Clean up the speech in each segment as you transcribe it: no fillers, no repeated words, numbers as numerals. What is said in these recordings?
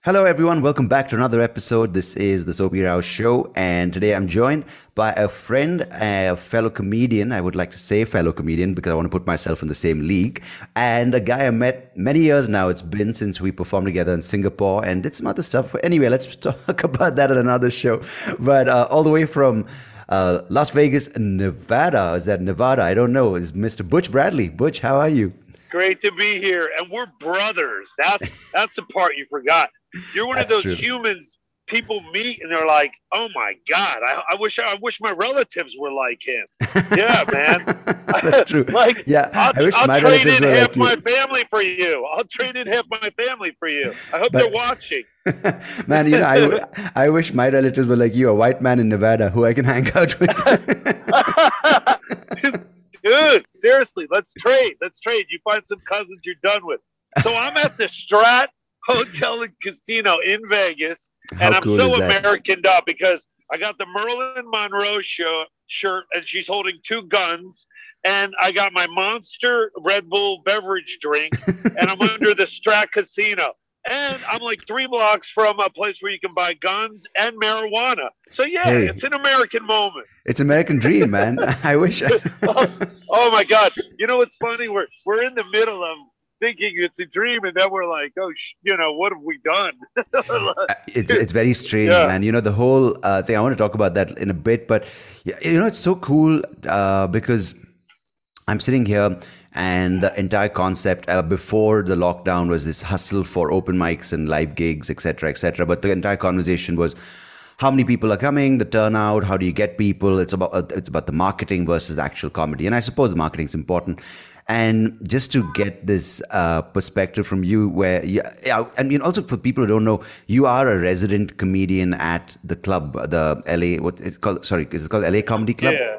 Hello, everyone. Welcome back to another episode. This is the Soapy Rao Show, and today I'm joined by a friend, a fellow comedian. I would like to say fellow comedian because I want to put myself in the same league, and a guy I met many years now. It's been since we performed together in Singapore and did some other stuff. But anyway, let's talk about that at another show. But all the way from Las Vegas, Nevada. Is that Nevada? I don't know. Is Mr. Butch Bradley? Butch, how are you? Great to be here, and we're brothers. That's the part you forgot. You're one of That's those true. humans people meet and they're like, "Oh my God, I wish my relatives were like him." Yeah, man. That's true. Like Yeah, I'll I wish I'll my trade relatives in were half like my you. family for you. I'll trade in half my family for you. I hope they're But watching. man, I wish my relatives were like you, a white man in Nevada who I can hang out with. Dude, seriously, let's trade. Let's trade. You find some cousins you're done with. So I'm at the Strat Hotel and Casino in Vegas, How and I'm cool is so that? Americaned up because I got the Marilyn Monroe shirt, and she's holding two guns, and I got my Monster Red Bull beverage drink, and I'm under the Strat Casino. And I'm like 3 blocks from a place where you can buy guns and marijuana. So yeah, Hey, it's an American moment. it's American dream, man. I wish. Oh, oh my God! You know what's funny? We're in the middle of thinking it's a dream, and then we're like, oh, what have we done? It's very strange, Yeah, man. The whole thing. I want to talk about that in a bit, but yeah, it's so cool because I'm sitting here, and the entire concept before the lockdown was this hustle for open mics and live gigs, etc., etc. But the entire conversation was how many people are coming, the turnout, how do you get people? It's about the marketing versus the actual comedy, and I suppose the marketing is important. And just to get this perspective from you, where yeah, I mean, also for people who don't know, you are a resident comedian at the club, the LA. What it's called? Sorry, is it called LA Comedy Club? yeah.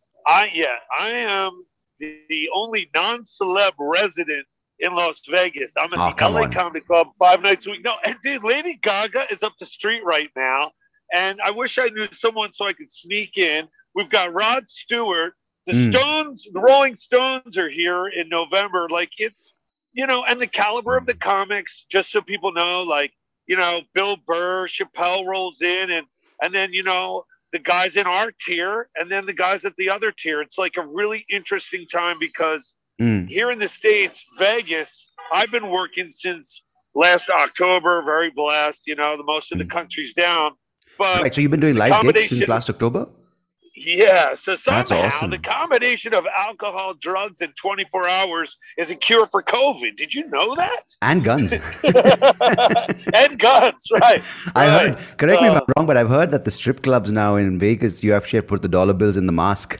I am the only non-celeb resident in Las Vegas. I'm at Oh, the come LA on. Comedy Club 5 nights a week. No, and dude, Lady Gaga is up the street right now, and I wish I knew someone so I could sneak in. We've got Rod Stewart. The Mm. Stones, the Rolling Stones are here in November. Like and the caliber of the comics, just so people know, like, Bill Burr, Chappelle rolls in, and then, the guys in our tier and then the guys at the other tier. It's like a really interesting time because Mm. here in the States, Vegas, I've been working since last October, very blessed, the most of the Mm. country's down. But Right. So you've been doing the live gigs since combination last October? yeah. So That's somehow the awesome. combination of alcohol, drugs, and 24 hours is a cure for COVID. Did you know And guns. that? And guns, right? I heard, Right. correct me if I'm wrong, but I've heard that the strip clubs now in Vegas, you have to put the dollar bills in the mask.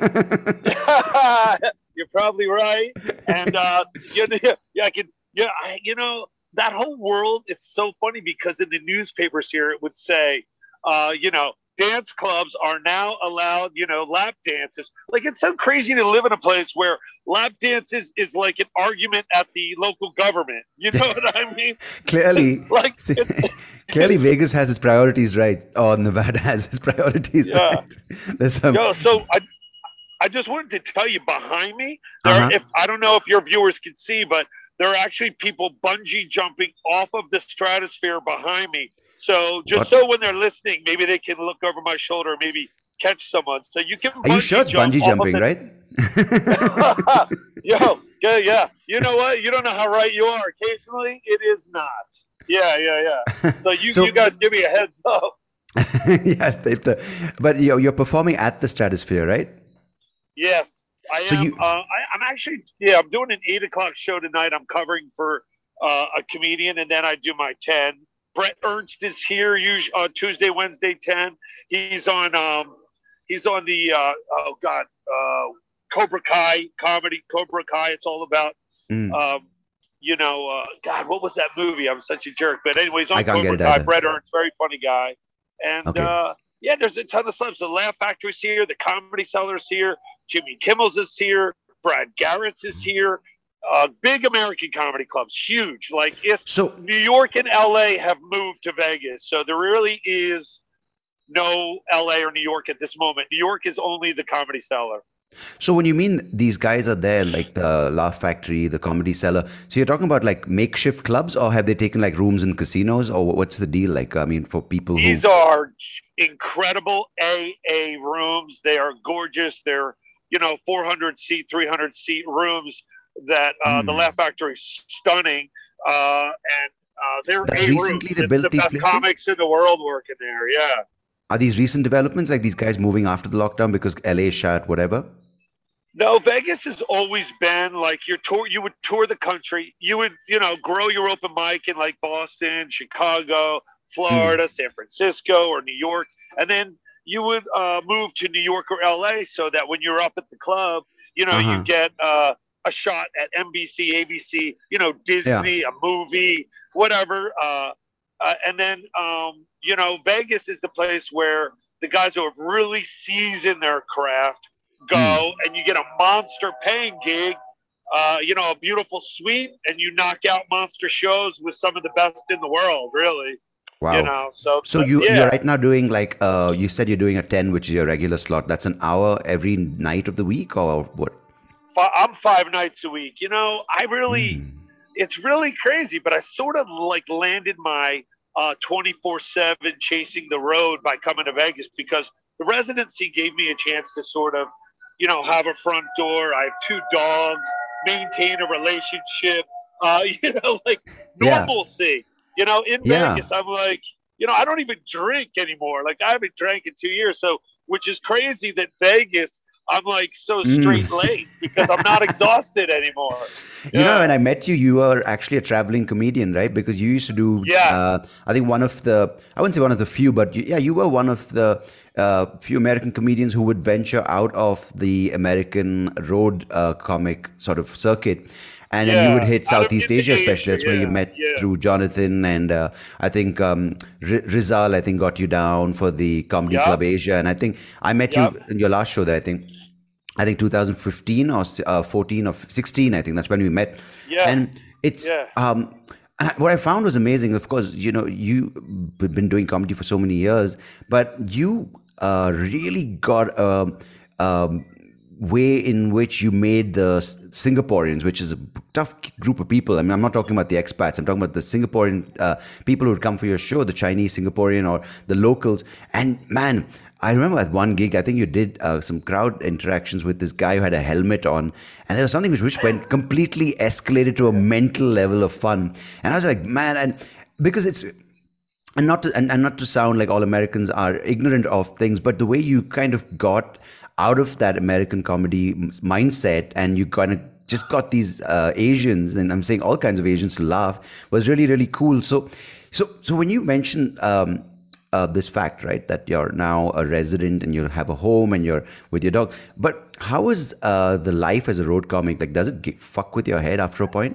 You're probably right. And yeah, I can. Yeah, that whole world. It's so funny because in the newspapers here it would say, dance clubs are now allowed, lap dances. Like it's so crazy to live in a place where lap dances is like an argument at the local government. You know what I mean? Clearly, Like see, it's clearly Vegas has its priorities right, or Nevada has its priorities yeah. right. There's some, So I just wanted to tell you behind me there. uh-huh. If I don't know if your viewers can see, but there are actually people bungee jumping off of the stratosphere behind me. So just What? so when they're listening, maybe they can look over my shoulder, maybe catch someone. So you can Are you sure bungee it's jump bungee off of jumping, right? the. Yo, yeah, yeah. You know what? You don't know how right you are. Occasionally, it is not. Yeah, yeah, yeah. So you So, guys give me a heads up. yeah, but you're performing at the Stratosphere, right? Yes, I So am. you, I'm actually, yeah, I'm doing an 8 o'clock show tonight. I'm covering for a comedian, and then I do my 10. Brett Ernst is here usually Tuesday, Wednesday, 10. He's on, he's on the, oh God, Cobra Kai comedy, Cobra Kai. It's all about, mm, um, God, what was that movie? I'm such a jerk. But anyways, I on can't get Cobra it Kai, either. Brett Ernst, very funny guy. And Okay. yeah, there's a ton of stuff. The Laugh Factory's here, the Comedy Cellar's here, Jimmy Kimmel's is here, Brad Garrett's is here. Big American comedy clubs, huge. Like it's So New York and LA have moved to Vegas, so there really is no LA or New York at this moment. New York is only the Comedy Cellar. So when you mean these guys are there, like the Laugh Factory, the Comedy Cellar, so you're talking about like makeshift clubs, or have they taken like rooms in casinos, or what's the deal like? I mean, for people These who've. are incredible AA rooms. They are gorgeous. They're 400 seat, 300 seat rooms that the Hmm. Laugh Factory is stunning, and they're That's A recently rooms. they It's built the these best places? comics in the world working there. Yeah. Are these recent developments, like these guys moving after the lockdown because LA shut, whatever? No, Vegas has always been like your tour. You would tour the country. You would, grow your open mic in like Boston, Chicago, Hmm. Florida, San Francisco, or New York, and then you would move to New York or LA so that when you're up at the club, you Uh-huh. get a shot at NBC, ABC, Yeah. Disney, a movie, whatever. And then, Vegas is the place where the guys who have really seasoned their craft Hmm. go, and you get a monster paying gig, a beautiful suite, and you knock out monster shows with some of the best in the world, really. Wow. So So you're yeah, right now doing like you said you're doing a 10, which is your regular slot. That's an hour every night of the week, or what? I'm 5 nights a week. Hmm. It's really crazy, but I sort of like landed my 24/7 chasing the road by coming to Vegas because the residency gave me a chance to sort of, have a front door. I have two dogs, maintain a relationship, like Yeah. normalcy. In Yeah. Vegas, I'm like, I don't even drink anymore. Like I haven't drank in 2 years. So, which is crazy that Vegas, I'm like so Mm. straight laced because I'm not exhausted anymore. When Yeah. I met you, you were actually a traveling comedian, right? Because you used to do, Yeah. I think one of the, I wouldn't say one of the few, but yeah, you were one of the few American comedians who would venture out of the American road comic sort of circuit. And then you would Yeah. hit Out of Southeast into Asia, especially. Asia. That's where you Yeah. met Yeah. through Jonathan. And I think Rizal, I think, got you down for the Comedy Yep. Club Asia. And I think I met Yep. you in your last show there, I think 2015 or 14 or 16. I think that's when we met, Yeah. and it's Yeah. what I found was amazing. Of course, you've been doing comedy for so many years, but you really got a way in which you made the Singaporeans, which is a tough group of people. I mean, I'm not talking about the expats. I'm talking about the Singaporean people who would come for your show, the Chinese Singaporean or the locals. And man, I remember at one gig, I think you did some crowd interactions with this guy who had a helmet on, and there was something which went completely escalated to a mental level of fun. And I was like, man, and because it's and not to sound like all Americans are ignorant of things, but the way you kind of got out of that American comedy mindset and you kind of just got these Asians, and I'm saying all kinds of Asians to laugh was really, really cool. So when you mentioned this fact, right, that you're now a resident and you have a home and you're with your dog, but how is the life as a road comic? Like, does it fuck with your head after a point?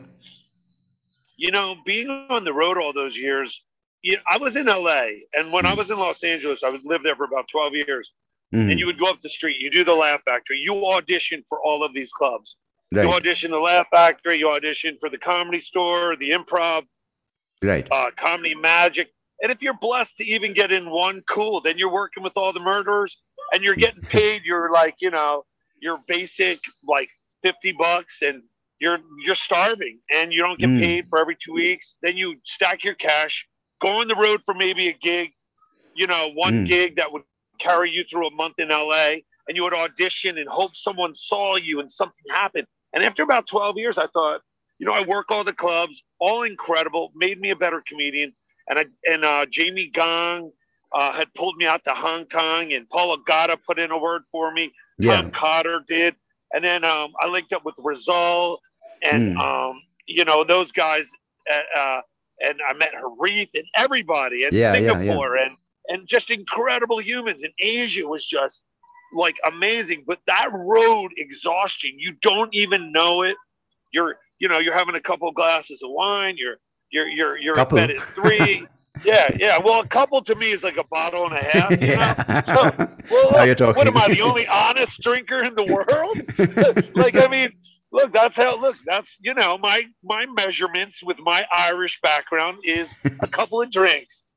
Being on the road all those years, I was in LA, and when I Hmm. was in Los Angeles, I would live there for about 12 years. And you Hmm. would go up the street, you do the Laugh Factory, you audition for all of these clubs. You Right, audition the Laugh Factory, you audition for the Comedy Store, the Improv, right. Comedy Magic. And if you're blessed to even get in one, cool. Then you're working with all the murderers, and you're getting paid your like your basic like $50, and you're starving, and you don't get Hmm. paid for every 2 weeks. Then you stack your cash, go on the road for maybe a gig, one Hmm. gig that would carry you through a month in LA, and you would audition and hope someone saw you and something happened. And after about 12 years, I thought, I work all the clubs, all incredible, made me a better comedian. And Jamie Gong had pulled me out to Hong Kong, and Paul Agata put in a word for me. Tom Yeah. Cotter did, and then I linked up with Rizal, and Hmm. those guys, and I met Harith and everybody, and Yeah, yeah, yeah. Singapore, and just incredible humans. And Asia was just like amazing. But that road exhaustion, you don't even know it. You're having a couple glasses of wine. You're in bed Couple. at 3. Yeah, yeah. Well, a couple to me is like a bottle and a half. So, Yeah. well, Now look, you're what am talking. I, the only honest drinker in the world? Like, I mean, look, that's my measurements with my Irish background is a couple of drinks.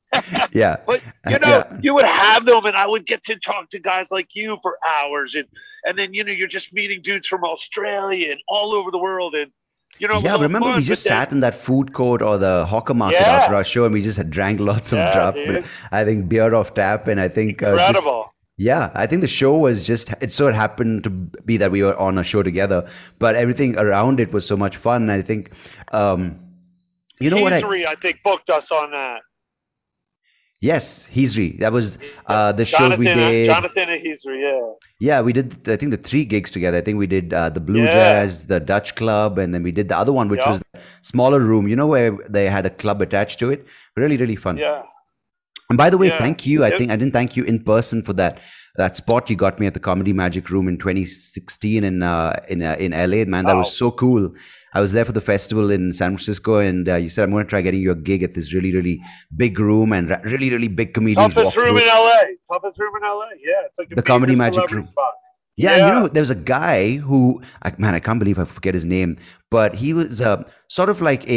Yeah. But Yeah. you would have them, and I would get to talk to guys like you for hours, and then you're just meeting dudes from Australia and all over the world, and it was Yeah, all remember we fun. But just then, sat in that food court or the hawker market after yeah, our show, and we just had drank lots of yeah, drop. dude, I think beer off tap, and I think just incredible. yeah, I think the show was just it so happened to be that we were on a show together, but everything around it was so much fun. And I think um, you know what Heesery, I think, booked us on that. yes, Heesry. That was Yeah, the shows we did. Jonathan and Heesery, yeah, Yeah, we did. I think the three gigs together. I think we did the Blue yeah, Jazz, the Dutch Club, and then we did the other one, which yep, was the smaller room. You know, where they had a club attached to it. Really, really fun. yeah, And by the way, yeah. thank you. I It, think I didn't thank you in person for that spot you got me at the Comedy Magic Room in 2016 in LA. Man, that was oh, so cool. I was there for the festival in San Francisco, and you said I'm going to try getting you a gig at this really really big room, and really really big comedians toughest walk room through in it. LA. Toughest room in LA. Yeah, it's like a The Comedy major Magic celebrity Room. spot. Yeah, and you Yeah. know, there was a guy who, man, I can't believe I forget his name, but he was sort of like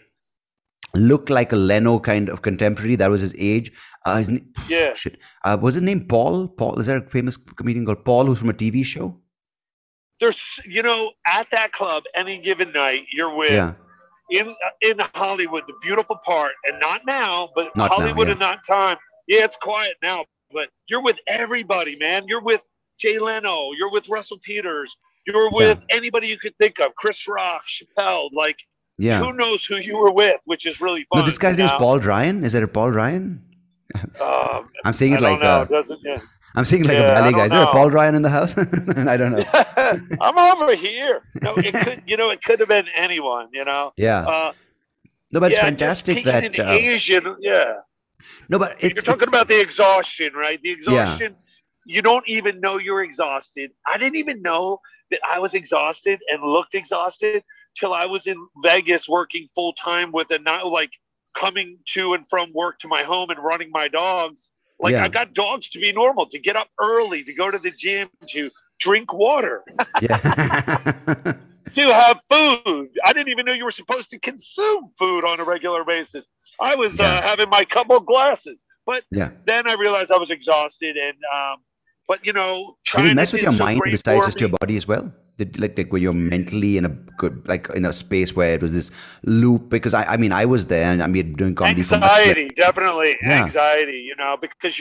looked like a Leno kind of contemporary. That was his age. His name, Yeah. shit, was his name Paul? Paul, is there a famous comedian called Paul who's from a TV show? There's, at that club, any given night, you're with Yeah, in Hollywood, the beautiful part, and not now, but not now. Hollywood Yeah, in that time. Yeah, it's quiet now, but you're with everybody, man. You're with Jay Leno. You're with Russell Peters. You're yeah, with anybody you could think of. Chris Rock, Chappelle. Like, yeah. who knows who you were with, which is really No, fun. this guy's name is Paul Ryan. Is that a Paul Ryan? Um, I'm saying I it don't like know. Doesn't yeah. I'm saying it like a Yeah, I Valley guy. don't Is there a Paul know. Ryan in the house? I don't know. I'm over here. No, it could have been anyone. Yeah, Uh, no, but it's yeah, just fantastic taking an that Asian. Yeah, no, but you're talking it's about the exhaustion, right? The yeah, exhaustion. You don't even know you're exhausted. I didn't even know that I was exhausted and looked exhausted till I was in Vegas working full time with like coming to and from work to my home and running my dogs. Like I yeah, got dogs to be normal, to get up early, to go to the gym, to drink water, yeah, to have food. I didn't even know you were supposed to consume food on a regular basis. I was yeah, having my couple of glasses, but yeah. then I realized I was exhausted, and but Did it China mess with did your so mind great besides for just your me. body as well? Did like were you mentally in a good like in a space where it was this loop? Because I mean I was there and I mean doing comedy for much less. Anxiety, definitely Yeah. anxiety. Because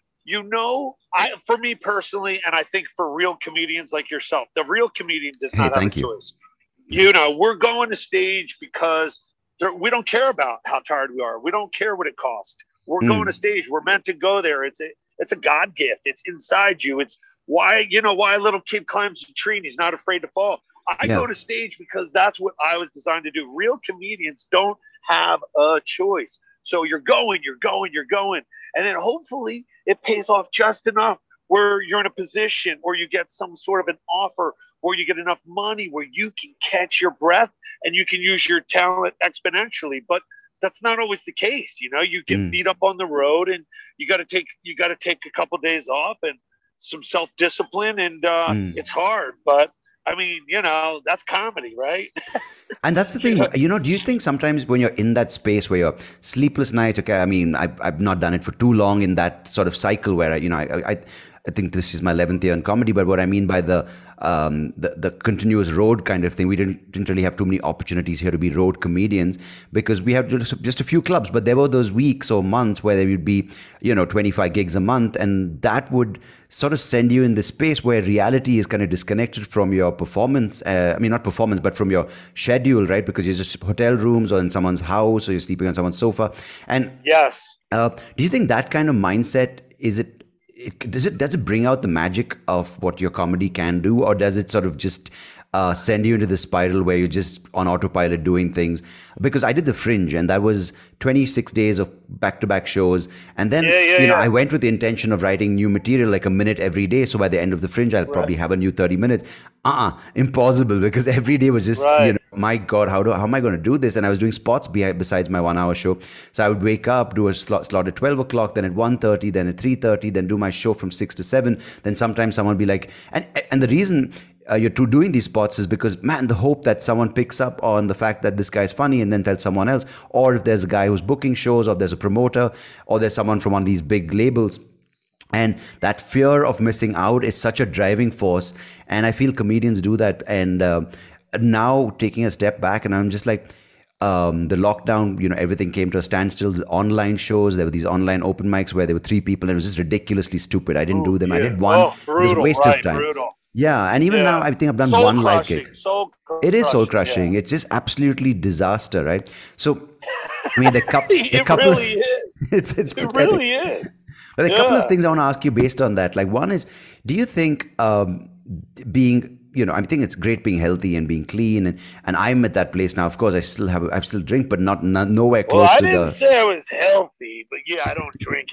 I for me personally, and I think for real comedians like yourself, the real comedian does Hey, not have a thank you. choice. Yeah. We're going to stage because we don't care about how tired we are. We don't care what it costs. We're going to Mm. stage. We're meant to go there. It's a God gift. It's inside you. It's why a little kid climbs a tree and he's not afraid to fall. I Yeah. go to stage because that's what I was designed to do. Real comedians don't have a choice. So you're going, you're going, you're going. And then hopefully it pays off just enough where you're in a position where you get some sort of an offer, where you get enough money where you can catch your breath and you can use your talent exponentially. But that's not always the case. You get Mm. beat up on the road, and you got to take a couple days off and some self-discipline, and Mm. it's hard, but I mean, that's comedy, right? And that's the You thing, know, do you think sometimes when you're in that space where you're sleepless nights, okay, I mean, I've not done it for too long in that sort of cycle where, I think this is my 11th year in comedy, but what I mean by the continuous road kind of thing, we didn't really have too many opportunities here to be road comedians because we have just a few clubs, but there were those weeks or months where there would be, 25 gigs a month, and that would sort of send you in this space where reality is kind of disconnected from your performance. I mean, not performance, but from your schedule, right? Because you're just hotel rooms or in someone's house or you're sleeping on someone's sofa. And yes. do you think that kind of mindset does it bring out the magic of what your comedy can do, or does it sort of just send you into the spiral where you're just on autopilot doing things? Because I did the Fringe, and that was 26 days of back-to-back shows, and then Yeah, yeah, yeah. I went with the intention of writing new material like a minute every day. So by the end of the Fringe, I'll Right. probably have a new 30 minutes. Impossible, because every day was just Right. my God, how am I going to do this? And I was doing spots besides my 1 hour show. So I would wake up, do a slot at 12 o'clock, then at 1:30, then at 3:30, then do my show from 6 to 7. Then sometimes someone would be like, and the reason you're doing these spots is because, man, the hope that someone picks up on the fact that this guy's funny and then tells someone else, or if there's a guy who's booking shows, or there's a promoter, or there's someone from one of these big labels. And that fear of missing out is such a driving force. And I feel comedians do that. And now taking a step back, and I'm just like, the lockdown, everything came to a standstill. The online shows, there were these online open mics where there were 3 people, and it was just ridiculously stupid. I didn't do them. I did one. Brutal, it was a waste of time. Brutal. Yeah, and even now, I think I've done soul one live crushing, gig. It is soul crushing. Yeah. It's just absolutely disaster, right? So, I mean, it really is. It's it really is. But a couple of things I want to ask you based on that. Like, one is, do you think being, I think it's great being healthy and being clean, and I'm at that place now. Of course, I still drink, but not nowhere close to the. I didn't say I was healthy, but yeah, I don't drink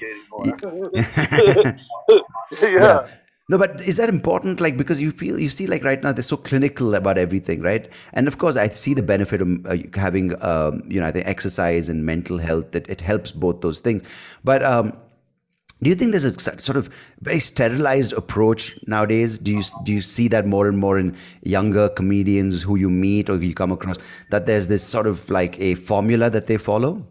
anymore. Yeah. No, but is that important? Like, because you see, like right now, they're so clinical about everything, right? And of course, I see the benefit of having, I think exercise and mental health, that it helps both those things. But do you think there's a sort of very sterilized approach nowadays? Do you see that more and more in younger comedians who you meet or you come across, that there's this sort of like a formula that they follow?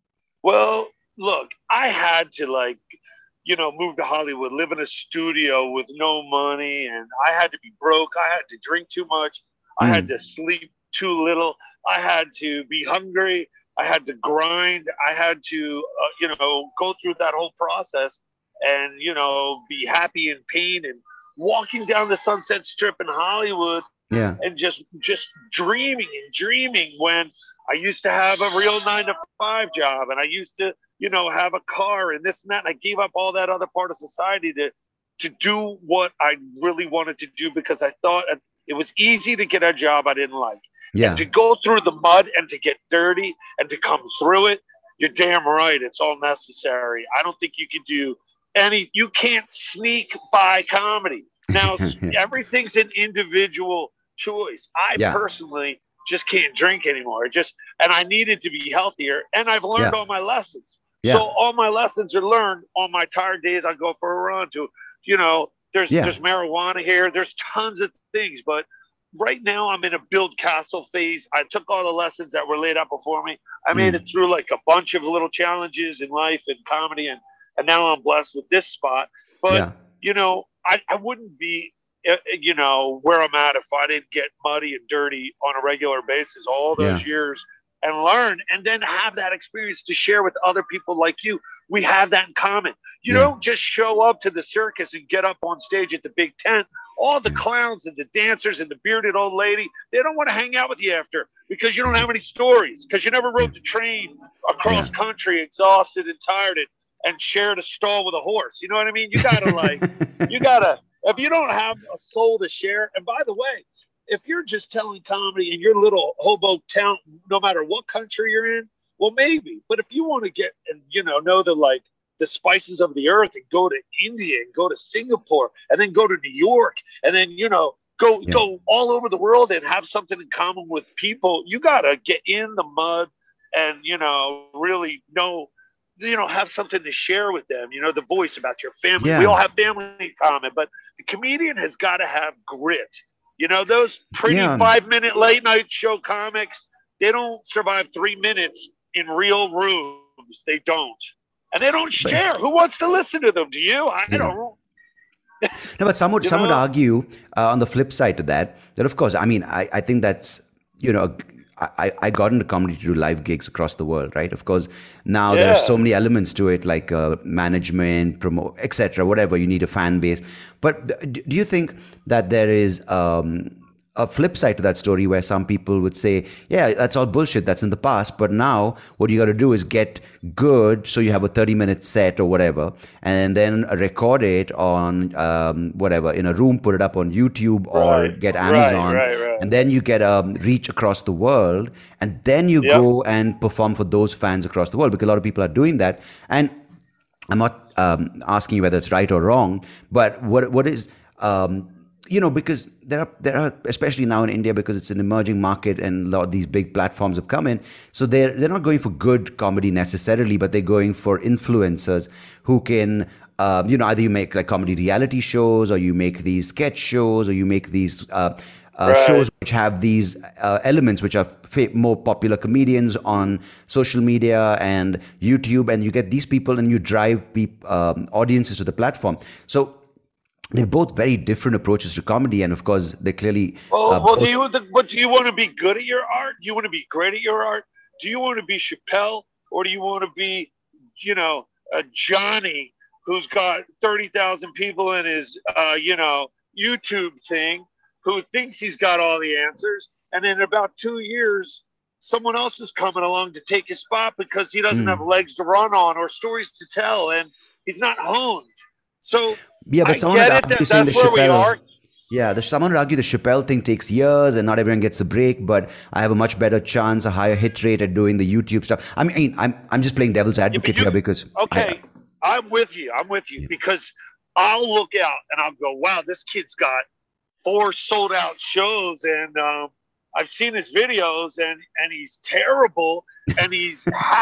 Well, look, I had to move to Hollywood, live in a studio with no money, and I had to be broke. I had to drink too much. I had to sleep too little. I had to be hungry. I had to grind. I had to, go through that whole process and, be happy in pain, and walking down the Sunset Strip in Hollywood and just dreaming when I used to have a real 9-to-5 job, and I used to, have a car and this and that. And I gave up all that other part of society to do what I really wanted to do, because I thought it was easy to get a job I didn't like. Yeah. And to go through the mud and to get dirty and to come through it, you're damn right. It's all necessary. I don't think you can do you can't sneak by comedy. Now, everything's an individual choice. I personally just can't drink anymore. And I needed to be healthier, and I've learned all my lessons. Yeah. So all my lessons are learned. On my tired days, I go for a run. There's marijuana here. There's tons of things, but right now I'm in a build castle phase. I took all the lessons that were laid out before me. I made it through like a bunch of little challenges in life and comedy, and now I'm blessed with this spot. But I wouldn't be where I'm at if I didn't get muddy and dirty on a regular basis all those years and learn, and then have that experience to share with other people like you. We have that in common. You don't just show up to the circus and get up on stage at the big tent. All the clowns and the dancers and the bearded old lady, they don't want to hang out with you after, because you don't have any stories, because you never rode the train across country exhausted and tired and shared a stall with a horse. You know what I mean? You gotta if you don't have a soul to share. And by the way, if you're just telling comedy in your little hobo town, no matter what country you're in, well, maybe. But if you want to get and know the spices of the earth, and go to India and go to Singapore and then go to New York and then go all over the world and have something in common with people, you gotta get in the mud and really know, have something to share with them, the voice about your family. We all have family in common, but the comedian has got to have grit. Those pretty 5-minute late night show comics, they don't survive 3 minutes in real rooms. They don't. And they don't share. Who wants to listen to them? Do you? I don't. No, but some would argue on the flip side to that of course, I mean, I think that's, I got into comedy to do live gigs across the world, right? Of course, now there are so many elements to it, like management, promote, etc. Whatever, you need a fan base. But do you think that there is a flip side to that story where some people would say, yeah, that's all bullshit, that's in the past, but now what you got to do is get good, so you have a 30-minute set or whatever, and then record it on whatever, in a room, put it up on YouTube or get Amazon, and then you get a reach across the world, and then you go and perform for those fans across the world, because a lot of people are doing that. And I'm not asking you whether it's right or wrong, but what is because there are, especially now in India, because it's an emerging market and a lot of these big platforms have come in. So they're not going for good comedy necessarily, but they're going for influencers who can either you make like comedy reality shows, or you make these sketch shows, or you make these Right. shows which have these elements which are more popular comedians on social media and YouTube, and you get these people and you drive audiences to the platform. So they're both very different approaches to comedy, and of course they clearly Well, do you want to be good at your art? Do you want to be great at your art? Do you want to be Chappelle, or do you want to be, a Johnny who's got 30,000 people in his, YouTube thing, who thinks he's got all the answers, and in about 2 years, someone else is coming along to take his spot because he doesn't have legs to run on or stories to tell, and he's not honed. So yeah, but I someone get would it. argue saying the That's where we Chappelle. are. Yeah, someone would argue the Chappelle thing takes years and not everyone gets a break, but I have a much better chance, a higher hit rate at doing the YouTube stuff. I mean, I'm just playing devil's advocate here because Okay, I'm with you. Because I'll look out and I'll go, wow, this kid's got 4 sold out shows, and I've seen his videos, and he's terrible, and he's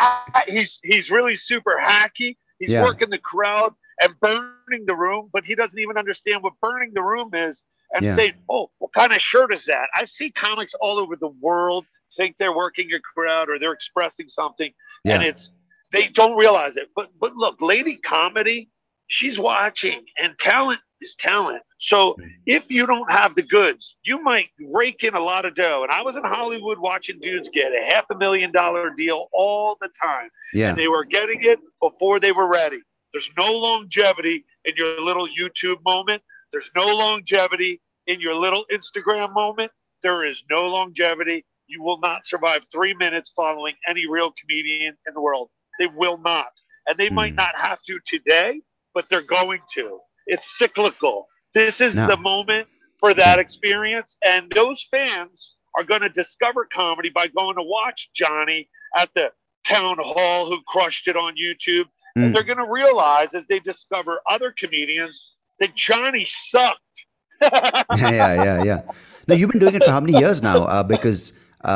really super hacky. He's working the crowd and burning the room, but he doesn't even understand what burning the room is, and saying, oh, what kind of shirt is that? I see comics all over the world think they're working a crowd or they're expressing something, and they don't realize it. But look, lady comedy, she's watching, and talent is talent. So if you don't have the goods, you might rake in a lot of dough. And I was in Hollywood watching dudes get a $500,000 deal all the time. Yeah. And they were getting it before they were ready. There's no longevity in your little YouTube moment. There's no longevity in your little Instagram moment. There is no longevity. You will not survive 3 minutes following any real comedian in the world. They will not. And they might not have to today, but they're going to. It's cyclical. This is the moment for that experience. And those fans are going to discover comedy by going to watch Johnny at the town hall who crushed it on YouTube. And they're going to realize as they discover other comedians that Johnny sucked. Yeah. Now, you've been doing it for how many years now? Because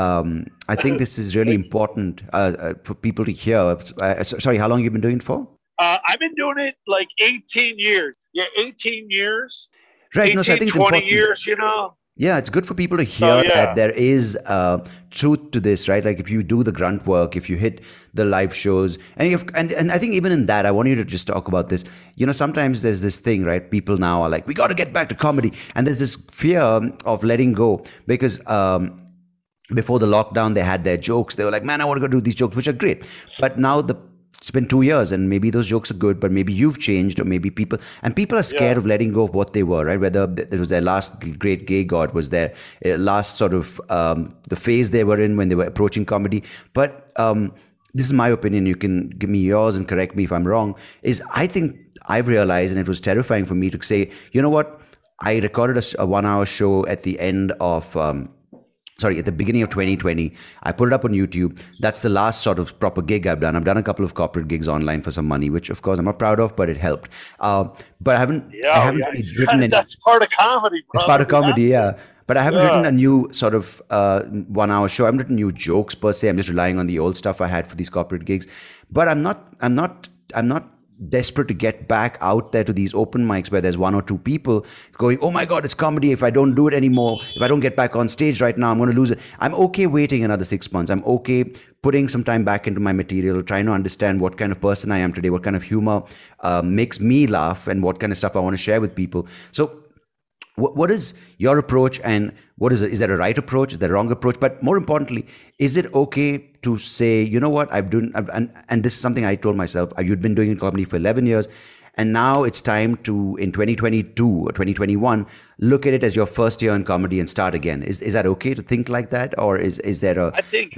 I think this is really important for people to hear. Sorry, how long have you been doing it for? I've been doing it like 18 years. Yeah, 18 years. Right. 18, No, so I think it's 20 important. years, Yeah, it's good for people to hear that there is truth to this, right? Like if you do the grunt work, if you hit the live shows, and I think even in that, I want you to just talk about this. Sometimes there's this thing, right? People now are like, we got to get back to comedy, and there's this fear of letting go because before the lockdown, they had their jokes. They were like, man, I want to go do these jokes, which are great, but now it's been 2 years and maybe those jokes are good, but maybe you've changed, or maybe people are scared of letting go of what they were, right? Whether it was their last great gig or it was their last sort of the phase they were in when they were approaching comedy. But this is my opinion. You can give me yours and correct me if I'm wrong. I think I've realized, and it was terrifying for me to say, you know what? I recorded a 1-hour show at the end of at the beginning of 2020, I put it up on YouTube. That's the last sort of proper gig I've done. I've done a couple of corporate gigs online for some money, which of course I'm not proud of, but it helped. But I haven't really written any. That's part of comedy, brother. It's part of comedy, yeah. But I haven't written a new sort of 1-hour show. I haven't written new jokes per se. I'm just relying on the old stuff I had for these corporate gigs. But I'm not desperate to get back out there to these open mics where there's 1 or 2 people going, oh my God, it's comedy. If I don't do it anymore, if I don't get back on stage right now, I'm going to lose it. I'm okay waiting another 6 months. I'm okay putting some time back into my material, trying to understand what kind of person I am today, what kind of humor makes me laugh, and what kind of stuff I want to share with people. So what is your approach, and what is it? Is there a right approach? Is there a wrong approach? But more importantly, is it okay to say, you know what, and this is something I told myself, you'd been doing comedy for 11 years, and now it's time to, in 2022 or 2021, look at it as your first year in comedy and start again. Is that okay to think like that? Or is there a... I think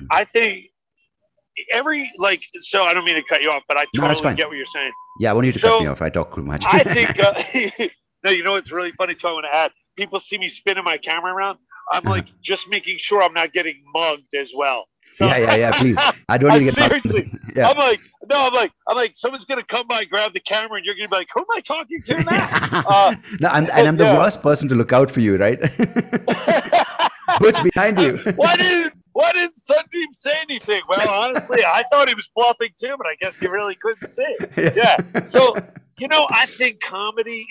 so I don't mean to cut you off, but I totally get what you're saying. Yeah, I want you to cut me off. I talk too much. I think... No, you know what's really funny too? I want to add. People see me spinning my camera around. I'm like just making sure I'm not getting mugged as well. So, yeah. Please, I don't need to get seriously. I'm like, someone's gonna come by, grab the camera, and you're gonna be like, who am I talking to now? No, I'm the worst person to look out for you, right? Butch behind you. Why didn't Sandeep say anything? Well, honestly, I thought he was bluffing too, but I guess he really couldn't see. Yeah. So I think comedy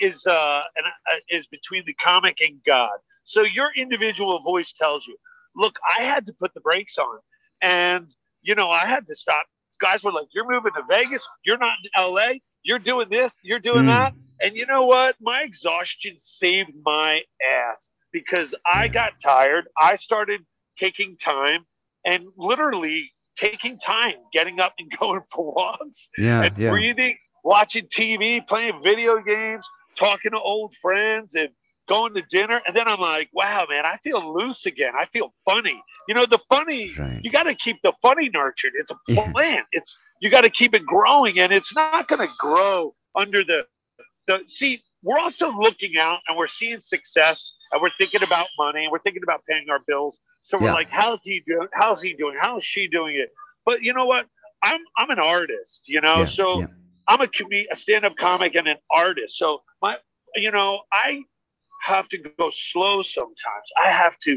is between the comic and God. So your individual voice tells you, look, I had to put the brakes on, and I had to stop. Guys were like, "You're moving to Vegas. You're not in L.A. You're doing this. You're doing that." Mm, And you know what? My exhaustion saved my ass because I yeah, got tired. I started taking time and literally taking time, getting up and going for walks yeah, and yeah, breathing, watching TV, playing video games, talking to old friends, and going to dinner. And then I'm like, wow, man, I feel loose again. I feel funny. The funny, right. you got to keep the funny nurtured. It's a Yeah, plant. You got to keep it growing, and it's not going to grow under see. We're also looking out and we're seeing success and we're thinking about money and we're thinking about paying our bills. So we're yeah, like, how's he doing? How's he doing? How is she doing it? But you know what? I'm an artist, yeah, so yeah, I'm a stand-up comic and an artist. So I have to go slow sometimes. I have to,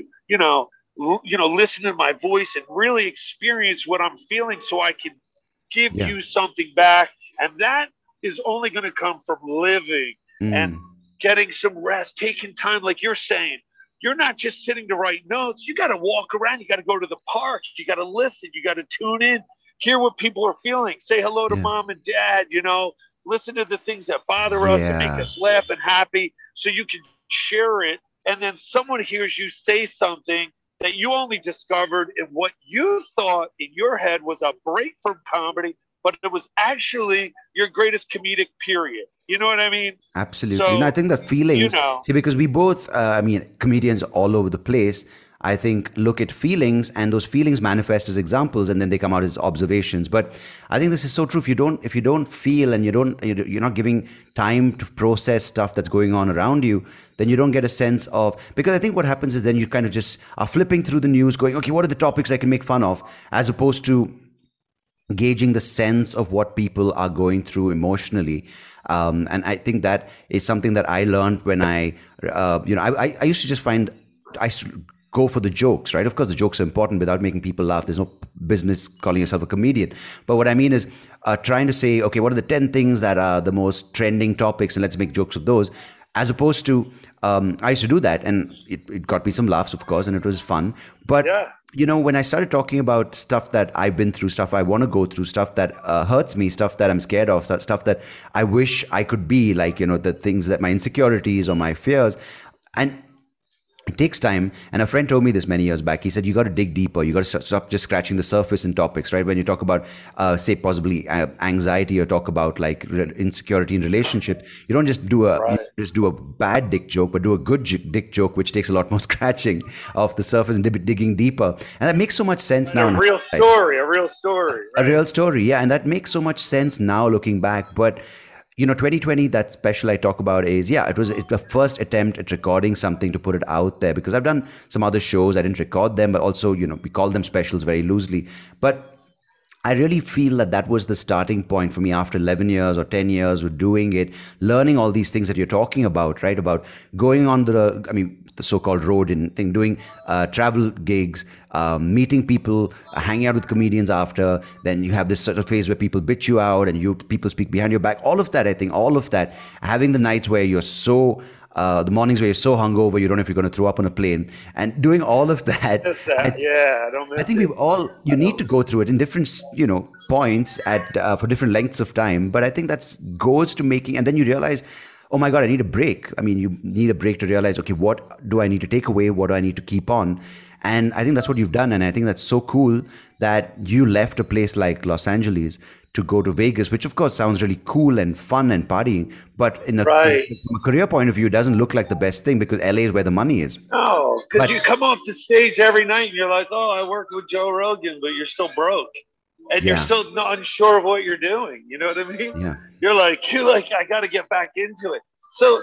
listen to my voice and really experience what I'm feeling so I can give yeah. you something back. And that is only going to come from living and Mm, getting some rest, taking time, like you're saying. You're not just sitting to write notes. You got to walk around. You got to go to the park. You got to listen. You got to tune in, hear what people are feeling, say hello to yeah, mom and dad, listen to the things that bother us and make yeah. us laugh and happy so you can share it. And then someone hears you say something that you only discovered in what you thought in your head was a break from comedy, but it was actually your greatest comedic period. You know what I mean? Absolutely. And I So, think the you feelings, know, see, because we both, I mean, comedians all over the place, I think look at feelings and those feelings manifest as examples and then they come out as observations. But I think this is so true. If you don't feel and you're not giving time to process stuff that's going on around you, then you don't get a sense of, because I think what happens is then you kind of just are flipping through the news going, okay, what are the topics I can make fun of? As opposed to gauging the sense of what people are going through emotionally. And I think that is something that I learned when I used to just find, I used to go for the jokes, right? Of course, the jokes are important without making people laugh. There's no business calling yourself a comedian. But what I mean is trying to say, okay, what are the 10 things that are the most trending topics and let's make jokes of those, as opposed to, I used to do that and it got me some laughs, of course, and it was fun. But yeah. when I started talking about stuff that I've been through, stuff I want to go through, stuff that hurts me, stuff that I'm scared of, stuff that I wish I could be, like, the things that my insecurities or my fears. And it takes time. And a friend told me this many years back. He said, you got to dig deeper. You got to stop just scratching the surface in topics, right? When you talk about, say, possibly anxiety, or talk about like insecurity in relationship, you don't just Right. do a bad dick joke, but do a good dick joke, which takes a lot more scratching of the surface and digging deeper. And that makes so much sense And now in hindsight. a real story, A right? real story, yeah, and that makes so much sense now looking back. But 2020, that special I talk about is, yeah, it's the first attempt at recording something to put it out there, because I've done some other shows, I didn't record them, but also, we call them specials very loosely. But I really feel that that was the starting point for me after 11 years or 10 years of doing it, learning all these things that you're talking about, right? About going on the so-called road and thing, doing travel gigs, meeting people, hanging out with comedians after. Then you have this sort of phase where people bitch you out and people speak behind your back. All of that, I think, all of that, having the nights where you're so the mornings where you're so hungover you don't know if you're going to throw up on a plane, and doing all of that. Miss that. Yeah, I don't I miss think it. you I need to don't. go through it in different, points at for different lengths of time. But I think that's goes to making, and then you realize, oh my God, I need a break. I mean, you need a break to realize, okay, what do I need to take away? What do I need to keep on? And I think that's what you've done. And I think that's so cool that you left a place like Los Angeles to go to Vegas, which of course sounds really cool and fun and partying. But Right. from a career point of view, it doesn't look like the best thing, because LA is where the money is. No, because But you come off the stage every night and you're like, oh, I worked with Joe Rogan, but you're still broke. And you're yeah, still not unsure of what you're doing. You know what I mean? yeah, You're like, I got to get back into it. So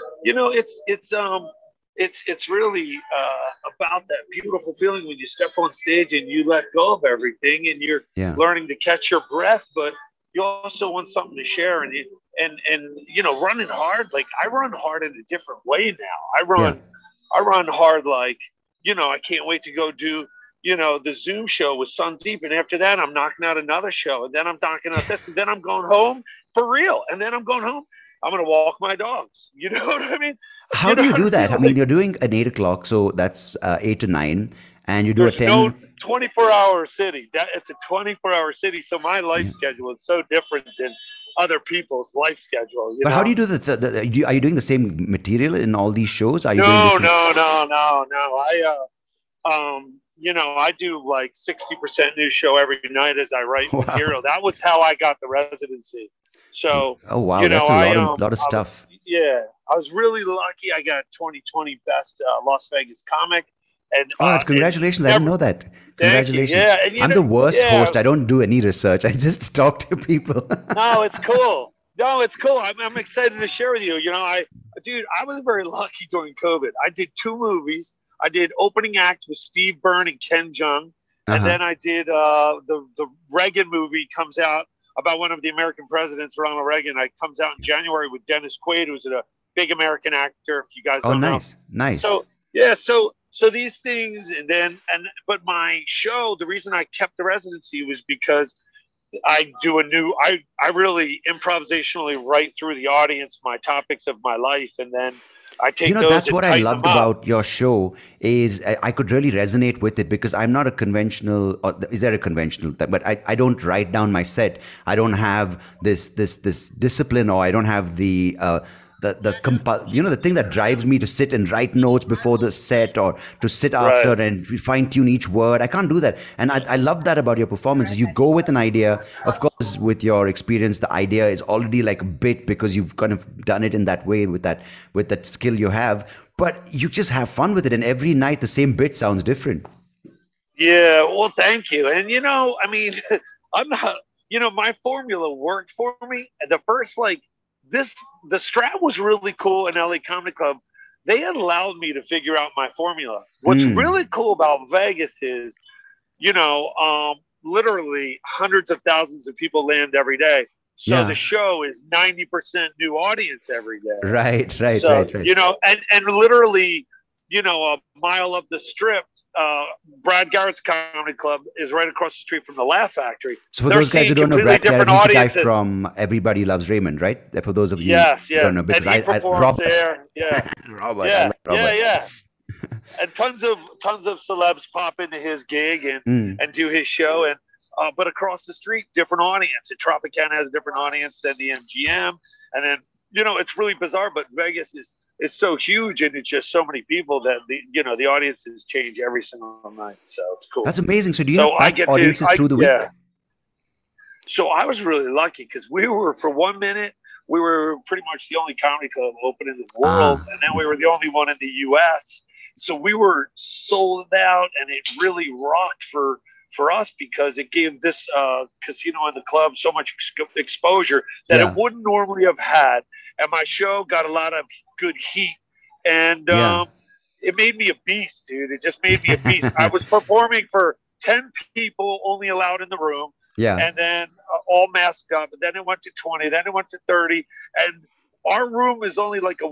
it's really about that beautiful feeling when you step on stage and you let go of everything and you're yeah, learning to catch your breath, but you also want something to share and running hard. Like I run hard in a different way now. yeah, I run hard like, I can't wait to go do, the Zoom show with Sundeep. And after that, I'm knocking out another show. And then I'm knocking out this. And then I'm going home for real. And then I'm going home. I'm gonna walk my dogs. You know what I mean? How You do know you what I do mean? that? I mean, Like, you're doing an 8 o'clock, so that's 8 to 9, and you do a there's no 10. 24-hour city. That it's a 24-hour city. So my life Yeah. schedule is so different than other people's life schedule. You But how do know? you do are you doing the same material in all these shows? Are you doing No, different? no, no, no, no. I do like 60% new show every night as I write Wow. material. That was how I got the residency. So, Oh, wow. That's a lot of I was, stuff. yeah, I was really lucky. I got 2020 best Las Vegas comic, and Oh, that's congratulations. I didn't never. know that. Thank you. Congratulations. Yeah, and I'm the worst yeah, host. I don't do any research. I just talk to people. no, it's cool. No, it's cool. I'm excited to share with you. Dude, I was very lucky during COVID. I did two movies. I did opening act with Steve Byrne and Ken Jeong, and Uh-huh. then I did the Reagan movie comes out about one of the American presidents, Ronald Reagan. It comes out in January with Dennis Quaid, who's a big American actor. If you guys Oh, don't know, nice. Nice. so yeah, so these things, but my show, the reason I kept the residency was because I really improvisationally write through the audience my topics of my life, and then I take those That's and what I tighten them loved up. about your show is I could really resonate with it because I'm not a conventional, or is there a conventional, but I don't write down my set. I don't have this discipline, or I don't have the thing that drives me to sit and write notes before the set, or to sit after Right. and fine tune each word. I can't do that. And I love that about your performances. You go with an idea. Of course, with your experience, the idea is already like a bit because you've kind of done it in that way with that skill you have. But you just have fun with it, and every night the same bit sounds different. Yeah. Well, thank you. And I mean, I'm not. My formula worked for me. And the first this the strat was really cool in LA Comedy Club. They allowed me to figure out my formula. What's Mm. really cool about Vegas is literally hundreds of thousands of people land every day. So the Yeah. show is 90% new audience every day. Right. Right. So, Right. Right. and literally, a mile up the strip, uh, Brad Garrett's Comedy Club is right across the street from the Laugh Factory. So for They're those guys who seeing don't know, completely Brad Garrett, different he's the guy audiences. from Everybody Loves Raymond, right? For those of you Yes, who yes. don't know, And because he I performs Robert, there. Yeah. Robert, I Yeah. love Yeah. Robert. Yeah. And tons of celebs pop into his gig and Mm. do his show, and but across the street, different audience. And Tropicana has a different audience than the MGM, and then it's really bizarre. But Vegas is so huge, and it's just so many people that the audiences change every single night. So it's cool. That's amazing. So do you So have I packed get to audiences I through the week? yeah. So I was really lucky because we were for 1 minute we were pretty much the only comedy club open in the world, Ah, and then we were the only one in the U.S. So we were sold out, and it really rocked for us because it gave this casino and the club so much exposure that it yeah, wouldn't normally have had. And my show got a lot of good heat, and yeah, it made me a beast, dude. It just made me a beast. I was performing for 10 people, only allowed in the room, yeah. and then all masked up. And then it went to 20, then it went to 30. And our room is only like a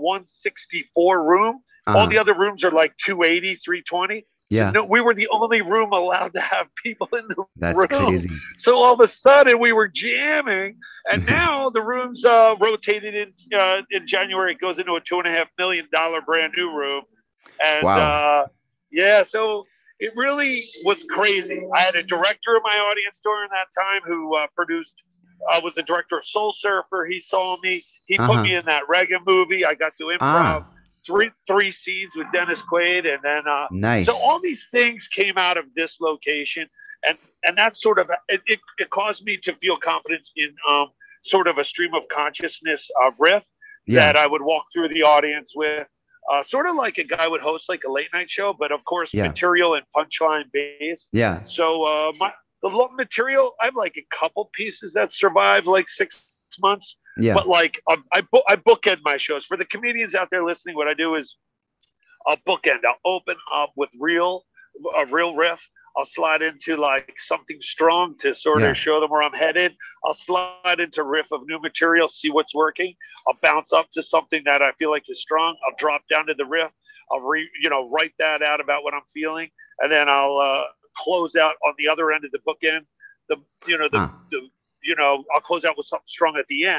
164 room. All Uh-huh. the other rooms are like 280, 320. So Yeah, no, we were the only room allowed to have people in the that's room. crazy. So all of a sudden we were jamming, and now the room's rotated in January. It goes into a $2.5 million brand new room, and Wow. yeah, so it really was crazy. I had a director in my audience during that time who produced. Was the director of Soul Surfer. He saw me. He put Uh-huh. me in that Reagan movie. I got to improv Ah, three scenes with Dennis Quaid, and then so nice. all these things came out of this location, and that sort of it caused me to feel confidence in sort of a stream of consciousness riff Yeah, that I would walk through the audience with. Sort of like a guy would host like a late night show, but of course yeah, material and punchline based. yeah, So material, I have like a couple pieces that survive like 6 months, yeah, but like I bookend my shows. For the comedians out there listening, what I do is I'll bookend. I'll open up with a real riff. I'll slide into like something strong to sort yeah. of show them where I'm headed. I'll slide into riff of new material, see what's working. I'll bounce up to something that I feel like is strong. I'll drop down to the riff. I'll write that out about what I'm feeling, and then I'll close out on the other end of the bookend. The you know the Ah, the I'll close out with something strong at the end.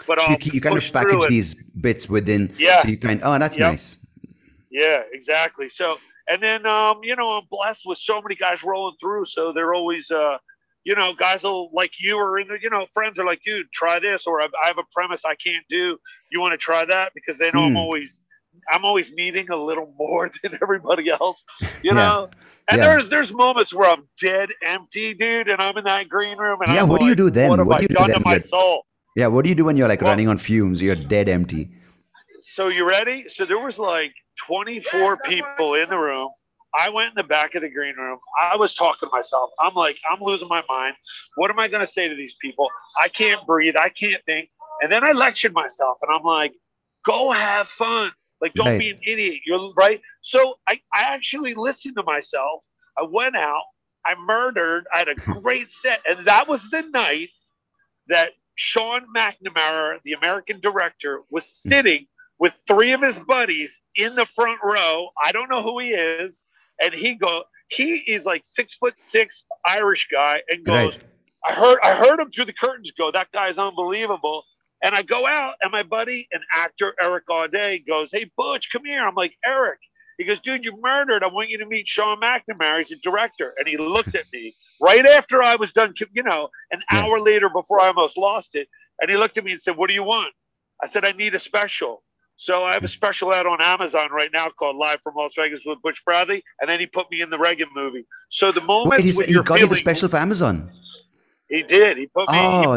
but So you kind of push through package it. these bits within. Yeah. So you kind. Oh, that's Yep. nice. Yeah, exactly. So, and then, I'm blessed with so many guys rolling through. So they're always, guys will like you or friends are like, dude, try this, or I have a premise I can't do. You want to try that? Because they know Mm, I'm always needing a little more than everybody else, you yeah. know. And Yeah. there's moments where I'm dead empty, dude, and I'm in that green room, and Yeah. I'm What do you like, do what then? have What I do you do done then? to my soul? Yeah. What do you do when you're like Well, running on fumes? You're dead empty. so you ready? So there was like 24 people in the room. I went in the back of the green room. I was talking to myself. I'm like, I'm losing my mind. What am I going to say to these people? I can't breathe. I can't think. And then I lectured myself, and I'm like, go have fun. Like, don't be Right. an idiot. You're right. So I actually listened to myself. I went out. I murdered. I had a great set. And that was the night that Sean McNamara, the American director, was sitting with three of his buddies in the front row. I don't know who he is, and he is like 6'6" Irish guy, and goes, Right. I heard him through the curtains go, that guy's unbelievable. And I go out, and my buddy and actor Eric Audet goes, hey Butch, come here. I'm like, Eric. He goes, dude, you murdered. I want you to meet Sean McNamara. He's a director. And he looked at me right after I was done, an Yeah. hour later before I almost lost it. And he looked at me and said, what do you want? I said, I need a special. So I have a special out on Amazon right now called Live from Las Vegas with Butch Bradley. And then he put me in the Reagan movie. So the Wait, moments when he you're got you the feeling, special for Amazon. he did. He put me. Oh,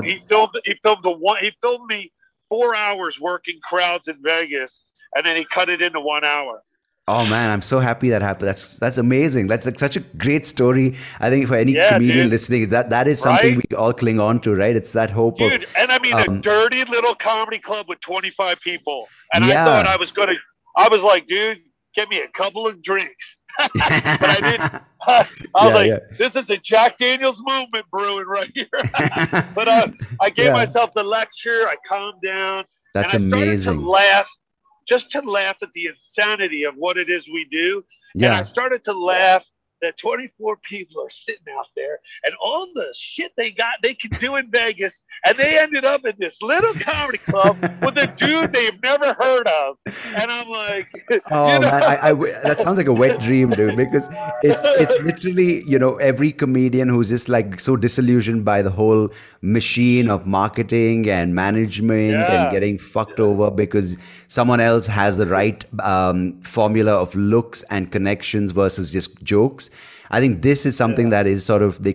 He filmed me 4 hours working crowds in Vegas, and then he cut it into 1 hour. oh man, I'm so happy that happened. That's amazing. That's like such a great story. I think for any Yeah, comedian dude. listening, that is something Right? we all cling on to, right? It's that hope of, Dude, and I mean a um, dirty little comedy club with 25 people. And I thought yeah. I was like, dude, get me a couple of drinks. But I didn't. I was Yeah, like, yeah. this is a Jack Daniels moment brewing right here. But I gave Yeah. myself the lecture. I calmed down, and That's I started to amazing. laugh, just to laugh at the insanity of what it is we do. And I Yeah. started to laugh that 24 people are sitting out there and all the shit they could do in Vegas, and they ended up in this little comedy club with a dude they've never heard of. And I'm like, you Oh know, man, that sounds like a wet dream, dude. Because it's literally, every comedian who's just like so disillusioned by the whole machine of marketing and management and yeah, getting fucked over because someone else has the right formula of looks and connections versus just jokes. I think this is something yeah. that is sort of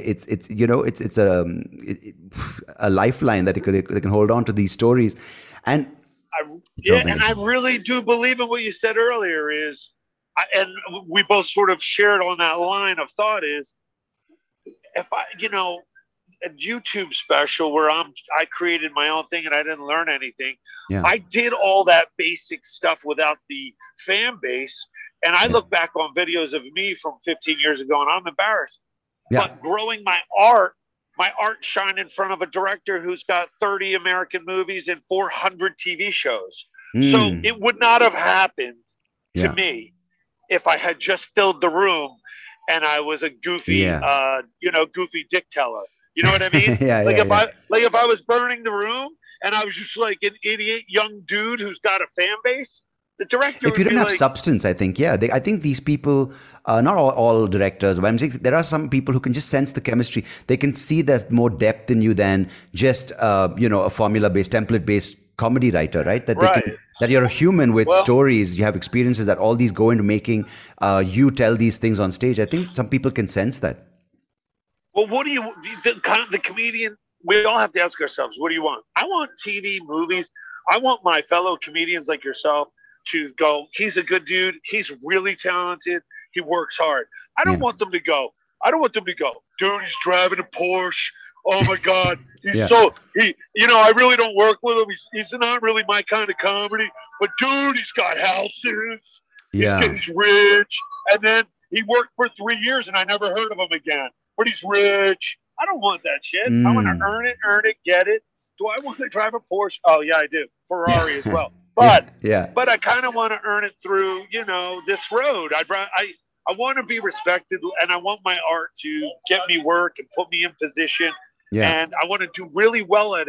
it's a lifeline that they can hold on to these stories, and it's And I amazing. really do believe in what you said earlier. And we both sort of shared on that line of thought is if a YouTube special where I created my own thing and I didn't learn anything. Yeah, I did all that basic stuff without the fan base. And I yeah, look back on videos of me from 15 years ago and I'm embarrassed. yeah. But growing my art shine in front of a director who's got 30 American movies and 400 TV shows. So Mm, it would not have happened to yeah, me if I had just filled the room and I was a goofy, yeah, goofy dick teller. You know what I mean? yeah, Like yeah, if yeah. I was burning the room and I was just like an idiot young dude who's got a fan base, the director If you would don't be have like, substance, I think, yeah, I think these people, not all directors, but I'm saying there are some people who can just sense the chemistry. They can see there's more depth in you than just, a formula-based, template-based comedy writer, right? right. That you're a human with Well, stories, you have experiences that all these go into making you tell these things on stage. I think some people can sense that. Well, what do you the comedian? We all have to ask ourselves, what do you want? I want TV, movies. I want my fellow comedians like yourself to go. He's a good dude. He's really talented. He works hard. I don't Yeah, want them to go. I don't want them to go. Dude, he's driving a Porsche. Oh my God, he's yeah, so he. I really don't work with him. He's not really my kind of comedy. But dude, he's got houses. yeah. He's rich. And then he worked for 3 years, and I never heard of him again. But he's rich. I don't want that shit. I want to Mm. earn it, get it. Do I want to drive a Porsche? Oh yeah, I do. Ferrari as well. Yeah, But yeah, but I kind of want to earn it through this road. I want to be respected, and I want my art to get me work and put me in position, yeah. and I want to do really well at it.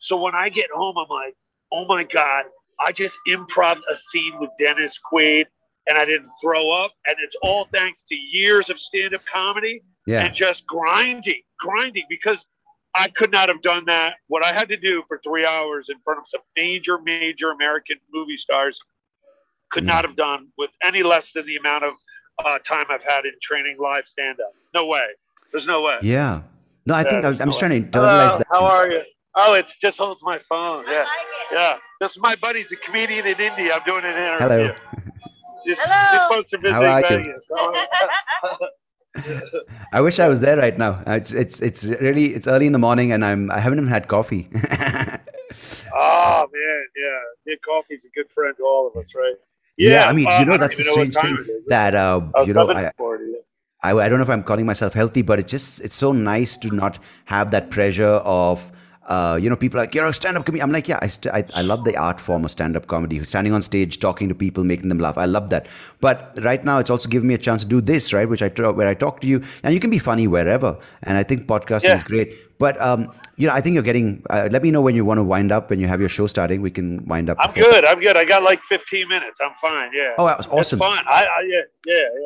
So when I get home, I'm like, oh my God, I just improv a scene with Dennis Quaid and I didn't throw up. And it's all thanks to years of stand up comedy Yeah. and just grinding because I could not have done that. What I had to do for 3 hours in front of some major American movie stars could Yeah. not have done with any less than the amount of time I've had in training live stand up. No way. There's no way. Yeah. No, I Yeah, think I'm there's no just way. trying to internalize Hello, that. how are you? Oh, it's just holds my phone. Yeah, yeah. This is my buddy's a comedian in India. I'm doing an interview. Hello. These folks are How visiting are you? Vegas. I wish I Yeah. was there right now. It's really it's early in the morning and I haven't even had coffee. Oh man, yeah. Coffee's a good friend to all of us, right? Yeah, I Yeah. mean, I don't that's the even know what strange time thing it is. that Oh, you know, 7:40. I don't know if I'm calling myself healthy, but it's so nice to not have that pressure of people are like, you're a stand-up comedian. I'm like, yeah, I love the art form of stand-up comedy, standing on stage, talking to people, making them laugh. I love that. But right now, it's also giving me a chance to do this, right? Where I talk to you, and you can be funny wherever. And I think podcasting Yeah. is great. But I think you're getting. Let me know when you want to wind up, when you have your show starting. We can wind up. I'm before. good. I got like 15 minutes. I'm fine. Yeah. Oh, that was awesome. It's fine. Yeah.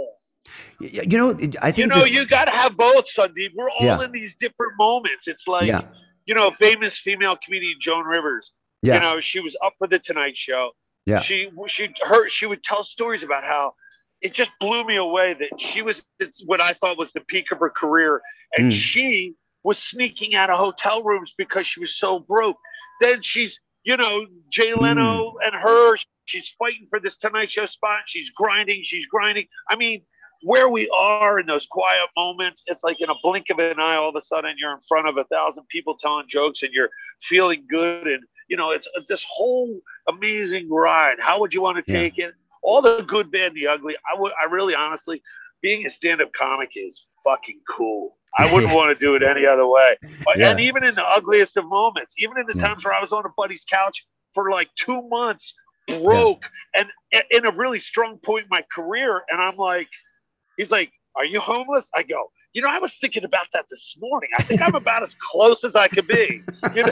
I think this. You got to have both, Sandeep. We're all Yeah. in these different moments. It's like, Yeah. famous female comedian Joan Rivers. Yeah. She was up for the Tonight Show. Yeah. She would tell stories about how it just blew me away that it's what I thought was the peak of her career, and she was sneaking out of hotel rooms because she was so broke. Then she's, Jay Leno and her. She's fighting for this Tonight Show spot. She's grinding. I mean, where we are in those quiet moments, it's like in a blink of an eye, all of a sudden you're in front of 1,000 people telling jokes and you're feeling good. And, it's this whole amazing ride. How would you want to take it? All the good, bad, and the ugly. I really, honestly, being a stand-up comic is fucking cool. I wouldn't want to do it any other way. And even in the ugliest of moments, even in the times where I was on a buddy's couch for like 2 months, broke, and in a really strong point in my career, and I'm like, he's like, are you homeless? I go, I was thinking about that this morning. I think I'm about as close as I could be. He's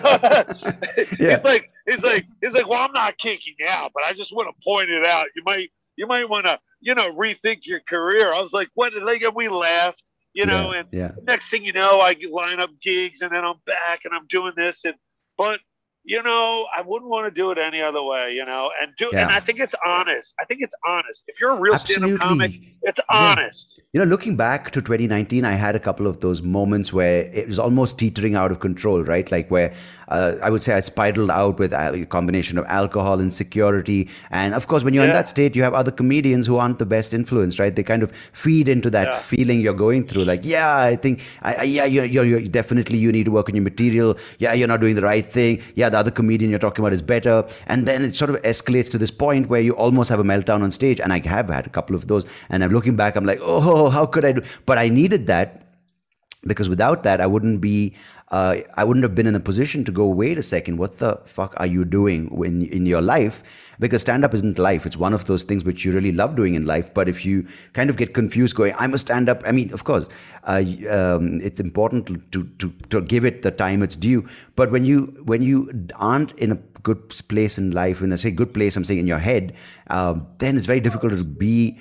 like, well, I'm not kicking out, but I just want to point it out. You might want to, rethink your career. I was like, what? Like, and we laughed, and next thing you know, I line up gigs and then I'm back and I'm doing this. But I wouldn't want to do it any other way, and I think it's honest. If you're a real stand-up comic, it's honest. Looking back to 2019, I had a couple of those moments where it was almost teetering out of control, right? Like where I would say I spiraled out with a combination of alcohol, insecurity. And of course, when you're in that state, you have other comedians who aren't the best influence, right? They kind of feed into that feeling you're going through. Like, I think, you're definitely, you need to work on your material. Yeah, you're not doing the right thing. Yeah, the other comedian you're talking about is better. And then it sort of escalates to this point where you almost have a meltdown on stage. And I have had a couple of those. And I'm looking back, I'm like, oh, how could I do? But I needed that, because without that, I wouldn't have been in a position to go, wait a second, what the fuck are you doing in your life? Because stand-up isn't life. It's one of those things which you really love doing in life. But if you kind of get confused going, I'm a stand-up, I mean, of course, it's important to give it the time it's due. But when you aren't in a good place in life, when I say good place, I'm saying in your head, then it's very difficult to be,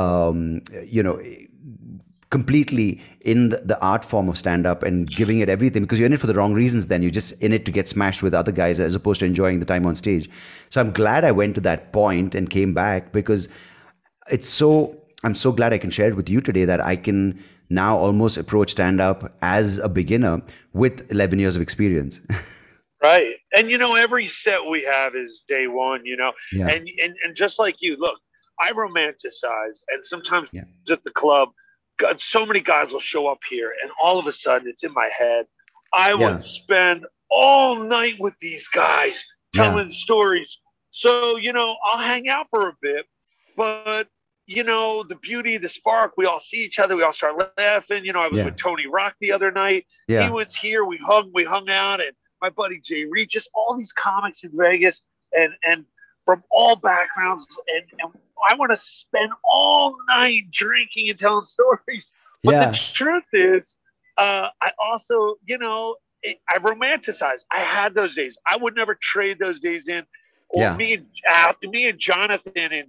completely in the art form of stand-up and giving it everything, because you're in it for the wrong reasons. Then you're just in it to get smashed with other guys as opposed to enjoying the time on stage. So I'm glad I went to that point and came back, because I'm so glad I can share it with you today, that I can now almost approach stand-up as a beginner with 11 years of experience. Right. And every set we have is day one, and just like you, look, I romanticize, and sometimes at the club, God, so many guys will show up here, and all of a sudden it's in my head. I would spend all night with these guys telling stories. So, I'll hang out for a bit, but the beauty, the spark, we all see each other. We all start laughing. I was with Tony Rock the other night. Yeah. He was here. We hung out, and my buddy Jay Reed, just all these comics in Vegas and from all backgrounds. And I want to spend all night drinking and telling stories. But the truth is, I also, I romanticize. I had those days. I would never trade those days in. Or Yeah. me and Jonathan in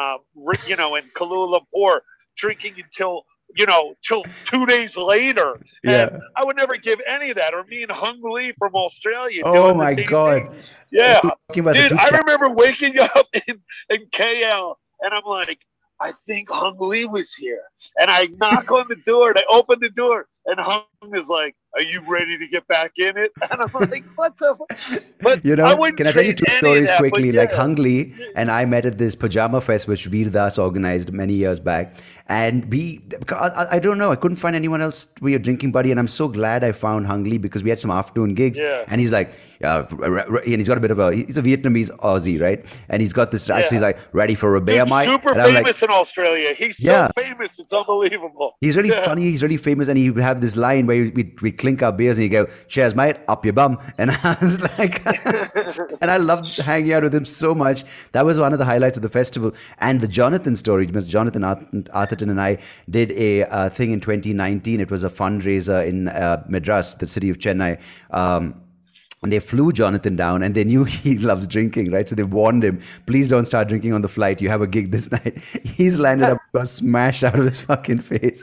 in Kuala Lumpur drinking until till 2 days later, and Yeah. I would never give any of that. Or me and Hung Lee from Australia Oh doing the my same God. thing. Yeah, Talking about the dude, two I remember waking up in KL, and I'm like, I think Hung Lee was here. And I knock on the door, and I open the door, and Hung is like, are you ready to get back in it? And I'm like, what the fuck? But I wouldn't Can I tell you trade two any of stories that, but quickly? Like yeah. Hung Lee and I met at this pajama fest, which Veer Das organized many years back. And I don't know, I couldn't find anyone else to be a drinking buddy. And I'm so glad I found Hung Lee because we had some afternoon gigs. Yeah. And he's like, and he's got a bit of he's a Vietnamese Aussie, right? And he's got this, actually, he's like, ready for Rabea, Dude, mate? super And I'm like, famous in Australia. He's so Yeah. famous, it's unbelievable. he's really Yeah. funny. He's really famous, and he would have this line where we clink our beers, and he go, "Cheers, mate, up your bum." And I was like, and I loved hanging out with him so much. That was one of the highlights of the festival. And the Jonathan story, Mr. Jonathan Atherton and I did a thing in 2019. It was a fundraiser in Madras, the city of Chennai. And they flew Jonathan down, and they knew he loves drinking, right? So they warned him, please don't start drinking on the flight. You have a gig this night. He's landed up, got smashed out of his fucking face.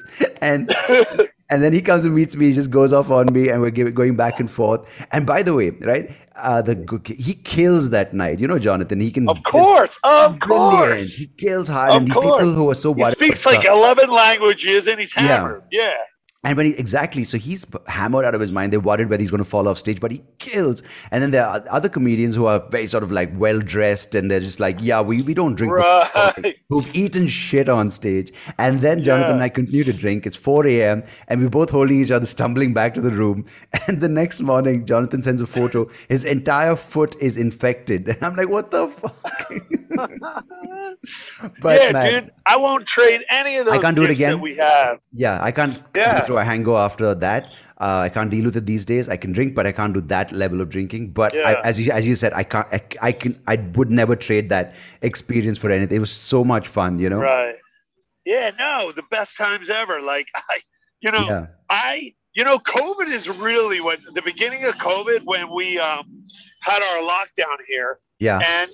And then he comes and meets me. He just goes off on me, and we're going back and forth. And by the way, right, he kills that night. You know, Jonathan. He can. Of course. Brilliant. He kills hard. Of And these course. people who are so He worried. speaks about like stuff- 11 languages, and he's hammered. Yeah. And when exactly, so he's hammered out of his mind. They're worried whether he's going to fall off stage, but he kills. And then there are other comedians who are very sort of like well dressed, and they're just like, yeah, we don't drink, Right. who've eaten shit on stage. And then Jonathan and I continue to drink. It's 4 a.m. and we're both holding each other, stumbling back to the room. And the next morning, Jonathan sends a photo. His entire foot is infected. And I'm like, what the fuck? But Yeah, man, dude, I won't trade any of those I can't do it gifts again. that we have. yeah, I can't Yeah. go through a hangover after that. I can't deal with it these days. I can drink, but I can't do that level of drinking. But Yeah. as you said, I would never trade that experience for anything. It was so much fun, you know. Right. Yeah, no, the best times ever. Like, Yeah. COVID is really the beginning of COVID when we had our lockdown here. Yeah. And,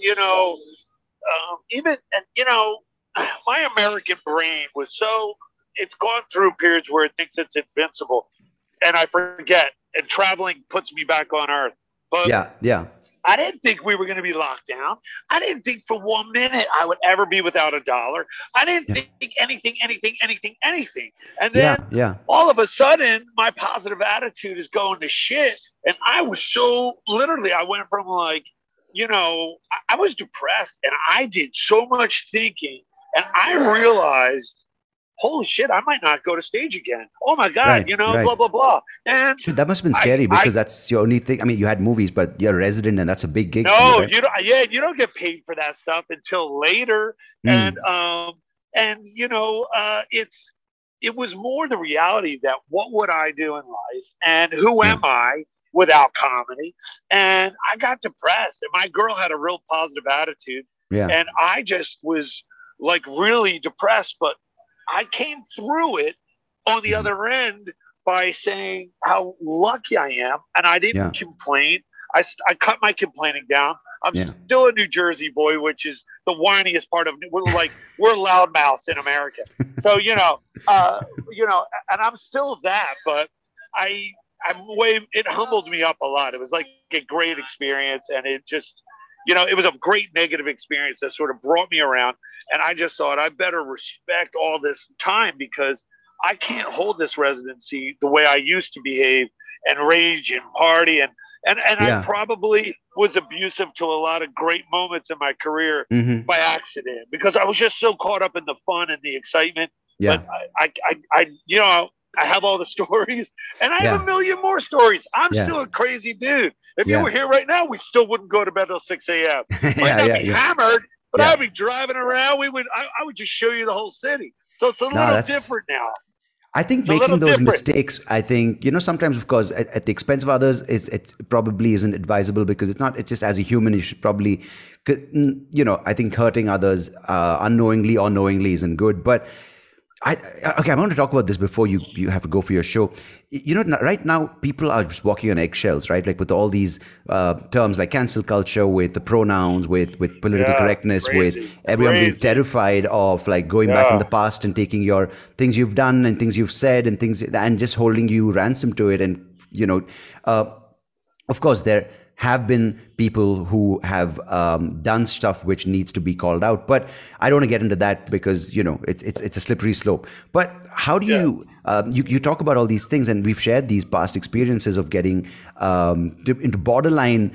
my American brain was it's gone through periods where it thinks it's invincible. And I forget. And traveling puts me back on Earth. But Yeah. I didn't think we were going to be locked down. I didn't think for 1 minute I would ever be without $1. I didn't think anything. And then all of a sudden, my positive attitude is going to shit. And I was I went from like, I was depressed, and I did so much thinking, and I realized, holy shit, I might not go to stage again. Oh my God, Right, blah, blah, blah. And Shit, that must have been scary because that's your only thing. I mean, you had movies, but you're a resident, and that's a big gig. no, for you, right? you don't. Yeah, you don't get paid for that stuff until later. Mm. It was more the reality that what would I do in life, and who am I without comedy? And I got depressed, and my girl had a real positive attitude, and I just was like really depressed. But I came through it on the other end by saying how lucky I am, and I didn't complain. I cut my complaining down. I'm still a New Jersey boy, which is the whiniest part of we're loudmouths in America. So and I'm still that, but it humbled me up a lot. It was like a great experience, and it just it was a great negative experience that sort of brought me around. And I just thought I better respect all this time because I can't hold this residency the way I used to behave and rage and party. And I probably was abusive to a lot of great moments in my career by accident because I was just so caught up in the fun and the excitement. Yeah. But I have all the stories, and I have a million more stories. I'm still a crazy dude. If you were here right now, we still wouldn't go to bed till 6 a.m. Might not be hammered, but I'd be driving around. I would just show you the whole city. So it's a little different now. I think making those mistakes, I think, sometimes, of course, at the expense of others, it probably isn't advisable because it's just as a human, you should probably, I think hurting others unknowingly or knowingly isn't good. But Okay, I want to talk about this before you have to go for your show. You know, right now people are just walking on eggshells, right? Like with all these terms like cancel culture, with the pronouns, with political Yeah, correctness, with crazy, everyone being crazy. terrified of like going back in Yeah. the past and taking your things you've done and things you've said and things and just holding you ransom to it. And you know, uh, of course, there have been people who have done stuff which needs to be called out, but I don't want to get into that because you know it's a slippery slope. But how do Yeah. you talk about all these things, and we've shared these past experiences of getting into borderline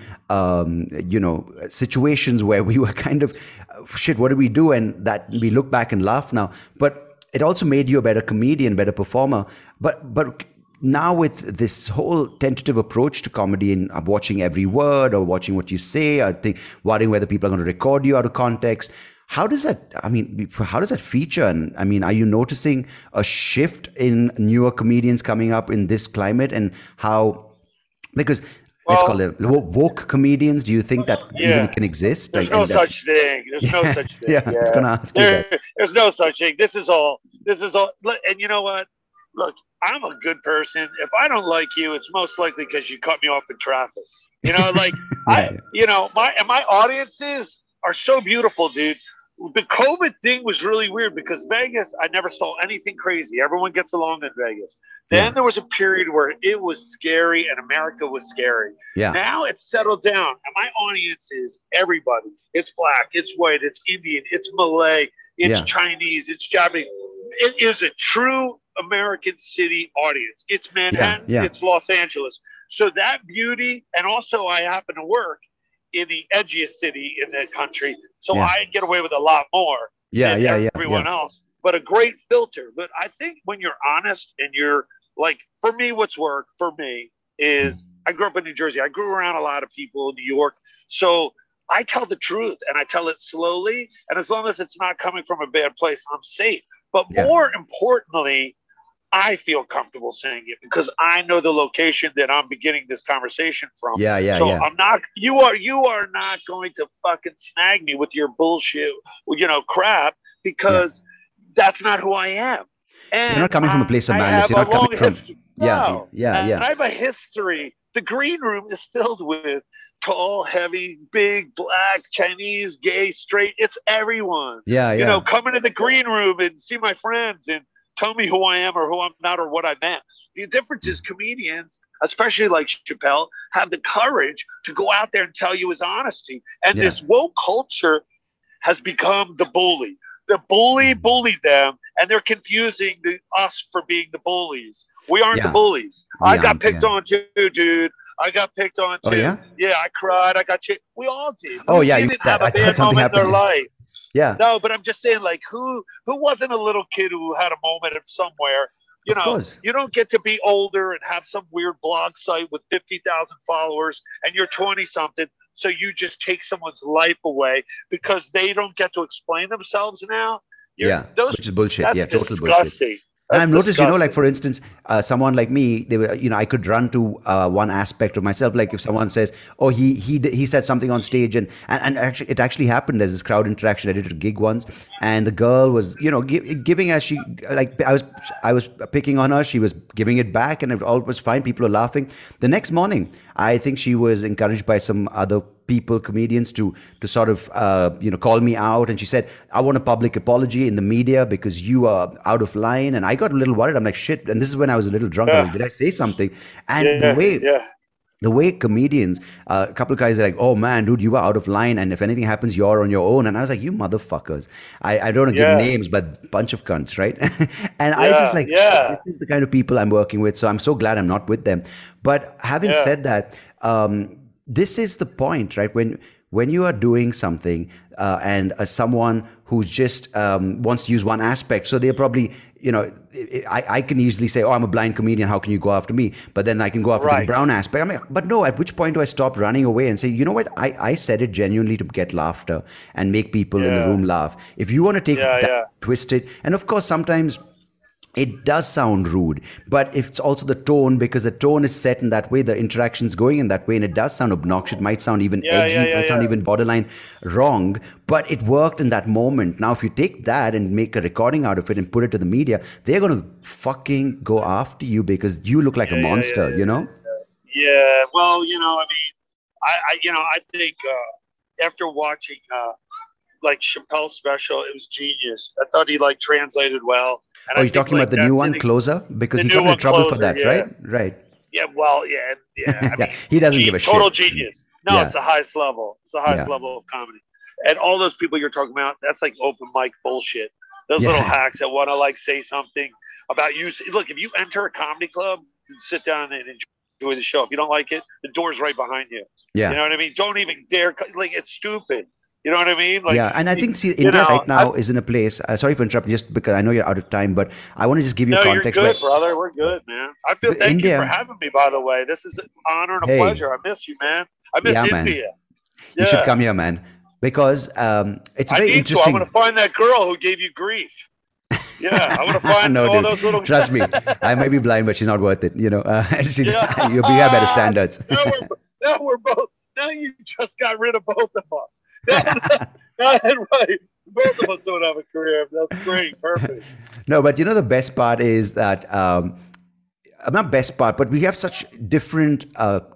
situations where we were kind of shit. What do we do? And that we look back and laugh now, but it also made you a better comedian, better performer. But now with this whole tentative approach to comedy and watching every word or watching what you say, or worrying whether people are going to record you out of context, how does that, I mean, how does that feature? And I mean, are you noticing a shift in newer comedians coming up in this climate, and how, because let's call Well, it woke comedians, do you think that even yeah. can exist? There's Like, no and that, such thing. There's no yeah, such thing. yeah, I was Yeah. going to ask you that. There's no such thing. This is all. This is all. And you know what? Look, I'm a good person. If I don't like you, it's most likely because you cut me off in traffic. You know, like Yeah, yeah, my audiences are so beautiful, dude. The COVID thing was really weird because Vegas, I never saw anything crazy. Everyone gets along in Vegas. yeah, Then there was a period where it was scary and America was scary. yeah, Now it's settled down, and my audience is everybody. It's black, it's white, it's Indian, it's Malay, it's yeah, Chinese, it's Japanese. It is a true American city audience. It's yeah, Manhattan, yeah, it's Los Angeles. So that beauty, and also I happen to work in the edgiest city in the country, so yeah, I get away with a lot more yeah, than yeah, yeah, everyone yeah, else. But a great filter. But I think when you're honest and you're like, for me, what's worked for me is I grew up in New Jersey. I grew around a lot of people in New York. So I tell the truth and I tell it slowly. And as long as it's not coming from a bad place, I'm safe. But yeah, more importantly, I feel comfortable saying it because I know the location that I'm beginning this conversation from. yeah, yeah, So yeah. I'm not. You are not going to fucking snag me with your bullshit, crap, Yeah. because that's not who I am. You're not And coming from a place of I malice. have You're a not coming long from, history. yeah, No, yeah, and yeah, I have a history. The green room is filled with tall, heavy, big, black, Chinese, gay, straight. It's everyone. yeah, yeah, Come into the green room and see my friends and tell me who I am or who I'm not or what I meant. The difference is comedians, especially like Chappelle, have the courage to go out there and tell you his honesty. And yeah, this woke culture has become the bully. The bully bullied them, and they're confusing us for being the bullies. We aren't the yeah. bullies. We I got aren't, picked yeah. on too, dude. I got picked on Oh, too. yeah? Yeah, I cried. I got cheated. We all did. Oh, Who yeah, you didn't that. have I a thought bad something moment in their happened. life? Yeah, No, but I'm just saying, like, who wasn't a little kid who had a moment of somewhere? of course. You don't get to be older and have some weird blog site with 50,000 followers, and you're 20 something. So you just take someone's life away because they don't get to explain themselves now. You're Yeah, those. which is bullshit. That's Yeah, total bullshit. disgusting. And That's I've noticed, like disgusting. for instance, someone like me, they were, I could run to one aspect of myself. Like if someone says, "Oh, he said something on stage," and actually, it actually happened. There's this crowd interaction. I did a gig once, and the girl was, giving as she like I was picking on her. She was giving it back, and it all was fine. People were laughing. The next morning, I think she was encouraged by some other people, comedians, to sort of call me out, and she said, "I want a public apology in the media because you are out of line." And I got a little worried. I'm like, shit. And this is when I was a little drunk. I was like, Yeah, did I say something? And the yeah, way yeah, the way comedians, a couple of guys are like, "Oh man, dude, you were out of line, and if anything happens, you're on your own." And I was like, "You motherfuckers!" I don't want to give yeah, names, but bunch of cunts, right? And I just yeah, like, shit, this yeah, is the kind of people I'm working with. So I'm so glad I'm not with them. But having yeah. said that, this is the point, right? When you are doing something and someone who just wants to use one aspect, so they're probably, I can easily say, "Oh, I'm a blind comedian. How can you go after me?" But then I can go after the Right. brown aspect. I mean, but no, at which point do I stop running away and say, "You know what? I said it genuinely to get laughter and make people in the Yeah, room laugh. If you want to take yeah, that, yeah, twist it." And of course, sometimes it does sound rude, but it's also the tone, because the tone is set in that way, the interaction's going in that way, and it does sound obnoxious. It might sound even edgy, it might sound even borderline wrong, but it worked in that moment. Now, if you take that and make a recording out of it and put it to the media, they're going to fucking go after you because you look like a monster, you know? Yeah, well, I mean, I think after watching like Chappelle's special, it was genius. I thought he like translated well. And You're talking about the new one, Closer? Because he got into trouble for that, right? Right. Yeah, well, yeah. I mean, he doesn't give a shit. Total genius. No, it's the highest level. It's the highest level of comedy. And all those people you're talking about, that's like open mic bullshit. Those little hacks that want to like say something about you. Look, if you enter a comedy club and sit down and enjoy the show, if you don't like it, the door's right behind you. Yeah. You know what I mean? Don't even dare. Like, it's stupid. You know what I mean? Like, and I think India right now is in a place. Sorry for interrupting, just because I know you're out of time, but I want to just give you context. You're good, brother. We're good, man. Thank you for having me. By the way, this is an honor and a pleasure. I miss you, man. I miss India. Man. You should come here, man, because it's very interesting. I want to find that girl who gave you grief. Yeah, I want to find all those little. Trust me, I might be blind, but she's not worth it. You know, you'll be have better standards. Now we're both. Now you just got rid of both of us. Right. Both of us don't have a career. That's great. Perfect. No, but the best part is that, not best part, but we have such different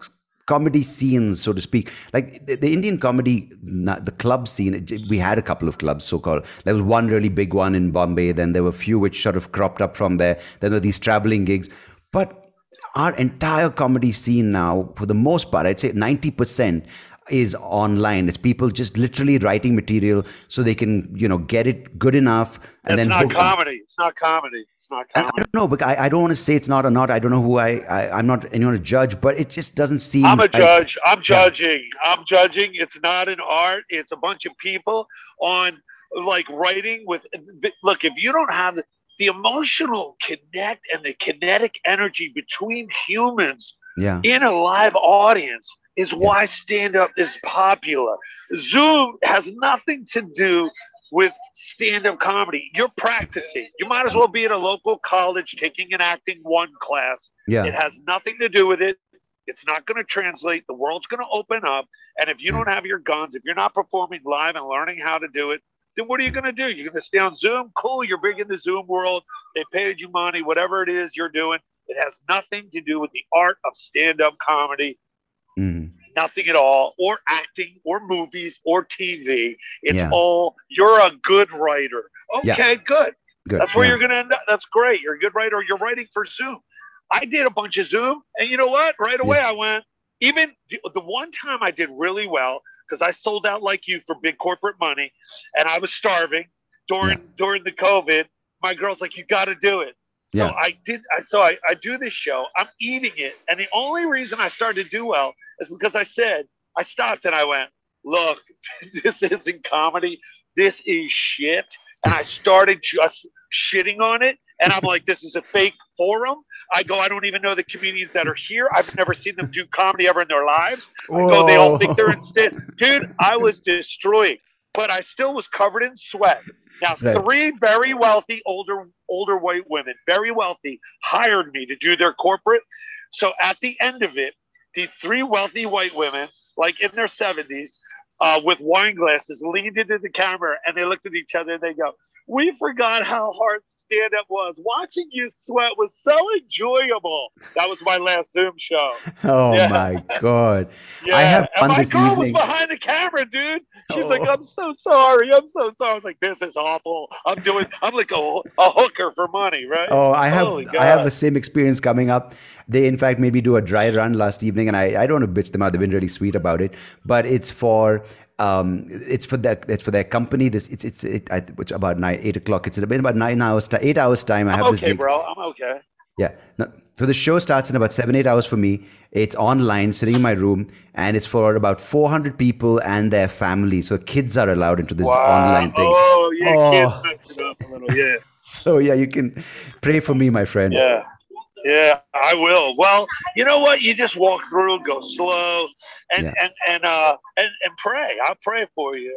comedy scenes, so to speak. Like the Indian comedy, the club scene, we had a couple of clubs, so-called. There was one really big one in Bombay. Then there were a few which sort of cropped up from there. Then there were these traveling gigs. But our entire comedy scene now, for the most part, I'd say 90% is online. It's people just literally writing material so they can, get it good enough. And then not comedy. It's not comedy. It's not comedy. I don't know, but I don't want to say it's not or not. I don't know who I'm not anyone to judge, but it just doesn't seem. I'm a judge. I'm judging. I'm judging. It's not an art. It's a bunch of people on like writing with. Look, if you don't have the emotional connect and the kinetic energy between humans in a live audience is why stand-up is popular. Zoom has nothing to do with stand-up comedy. You're practicing. You might as well be at a local college taking an acting 1 class. Yeah. It has nothing to do with it. It's not going to translate. The world's going to open up. And if you don't have your guns, if you're not performing live and learning how to do it, then what are you going to do? You're going to stay on Zoom? Cool, you're big in the Zoom world. They paid you money, whatever it is you're doing. It has nothing to do with the art of stand-up comedy. Nothing at all, or acting, or movies, or TV. It's all, you're a good writer. Okay, good. That's where you're going to end up. That's great. You're a good writer. You're writing for Zoom. I did a bunch of Zoom, and you know what? Right away I went, even the one time I did really well, because I sold out like you for big corporate money, and I was starving during the COVID. My girl's like, you got to do it. So I did. I do this show. I'm eating it, and the only reason I started to do well is because I stopped and I went, look, this isn't comedy. This is shit. And I started just shitting on it. And I'm like, this is a fake forum. I don't even know the comedians that are here. I've never seen them do comedy ever in their lives. They all think they're instead. Dude, I was destroyed. But I still was covered in sweat. Now, 3 very wealthy, older white women, very wealthy, hired me to do their corporate. So at the end of it, these 3 wealthy white women, like in their 70s, with wine glasses, leaned into the camera and they looked at each other and they go, we forgot how hard stand-up was. Watching you sweat was so enjoyable. That was my last Zoom show. Oh, my God. I have fun this evening. My girl was behind the camera, dude. She's like, I'm so sorry. I'm so sorry. I was like, this is awful. I'm like a hooker for money, right? Oh, I have the same experience coming up. They, in fact, made me do a dry run last evening, and I don't want to bitch them out. They've been really sweet about it. But it's for... it's for their company. It's about 8 o'clock. It's been about 8 hours time. I have this gig. Bro. I'm okay. Yeah. No, so the show starts in about 7-8 hours for me. It's online, sitting in my room, and it's for about 400 people and their families. So kids are allowed into this online thing. Oh, yeah, kids messed it up a little. Yeah. So yeah, you can pray for me, my friend. Yeah. Yeah, I will. Well, you know what? You just walk through, go slow, and Yeah. and pray. I'll pray for you.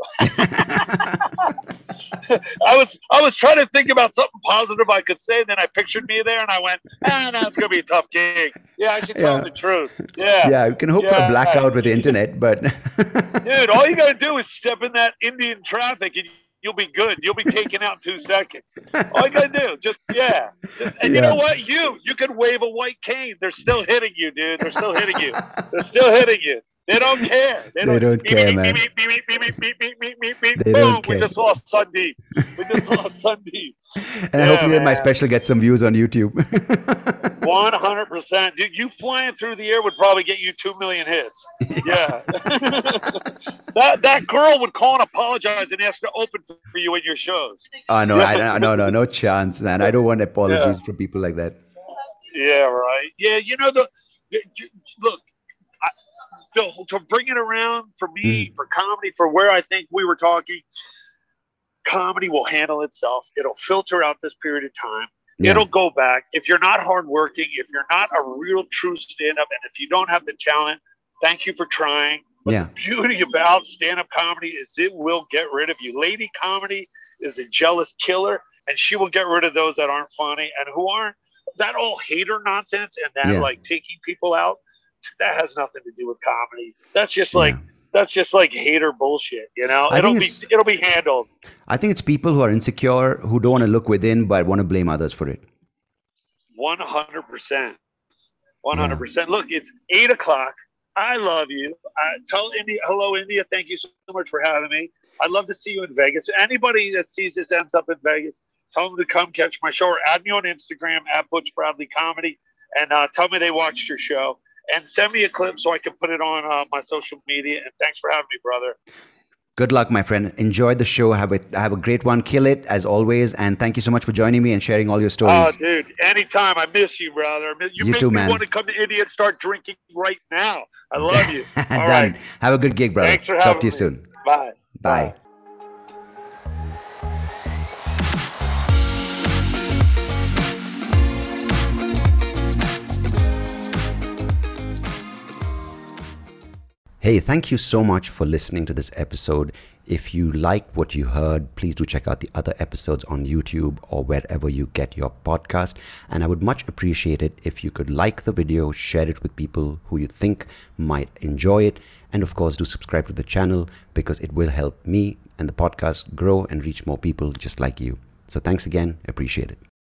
I was trying to think about something positive I could say, and then I pictured me there, and I went, no, it's gonna be a tough gig. Yeah, I should tell him Yeah. the truth. Yeah, Yeah. You can hope for a yeah, blackout with the internet, but dude. All you gotta do is step in that Indian traffic, and you'll be good. You'll be taken out in 2 seconds. All you gotta do, just yeah. And you know yeah. what? You could wave a white cane. They're still hitting you, dude. They're still hitting you. They're still hitting you. They don't care. They They don't. don't Beep, care, beep, beep, man. beep, beep, beep, beep, beep, beep, beep, beep, beep. They Boom! don't We care. just lost Sunday. We just lost Sunday. And Yeah, hopefully my man. special gets some views on YouTube. 100%. Dude, you flying through the air would probably get you 2 million hits. Yeah. That girl would call and apologize and ask to open for you in your shows. No, Yeah. no chance, man. I don't want Yeah. apologies from people like that. Yeah, right. Yeah, look, I, to bring it around for me, Mm. for comedy, for where I think we were talking, comedy will handle itself. It'll filter out this period of time. Yeah. It'll go back. If you're not hardworking, if you're not a real true stand up, and if you don't have the talent, thank you for trying. But Yeah. the beauty about stand up comedy is it will get rid of you. Lady comedy is a jealous killer, and she will get rid of those that aren't funny and who aren't. That all hater nonsense and that Yeah. like taking people out, that has nothing to do with comedy. That's just Yeah. like hater bullshit, you know? I think it's It'll be handled. I think it's people who are insecure who don't want to look within but want to blame others for it. 100%. Yeah. 100%. Look, it's 8 o'clock. I love you. Tell India, hello, India. Thank you so much for having me. I'd love to see you in Vegas. Anybody that sees this ends up in Vegas, tell them to come catch my show or add me on Instagram at Butch Bradley Comedy and tell me they watched your show and send me a clip so I can put it on my social media. And thanks for having me, brother. Good luck, my friend. Enjoy the show. Have a great one. Kill it as always. And thank you so much for joining me and sharing all your Oh, stories. dude, anytime. I miss you, brother. You You make too, me man. want to come to India and start drinking right now. I love you. All Done. right. Have a good gig, brother. Thanks for Talk having to you me. soon. Bye. Bye. Hey, thank you so much for listening to this episode. If you liked what you heard, please do check out the other episodes on YouTube or wherever you get your podcast. And I would much appreciate it if you could like the video, share it with people who you think might enjoy it. And of course, do subscribe to the channel because it will help me and the podcast grow and reach more people just like you. So thanks again. Appreciate it.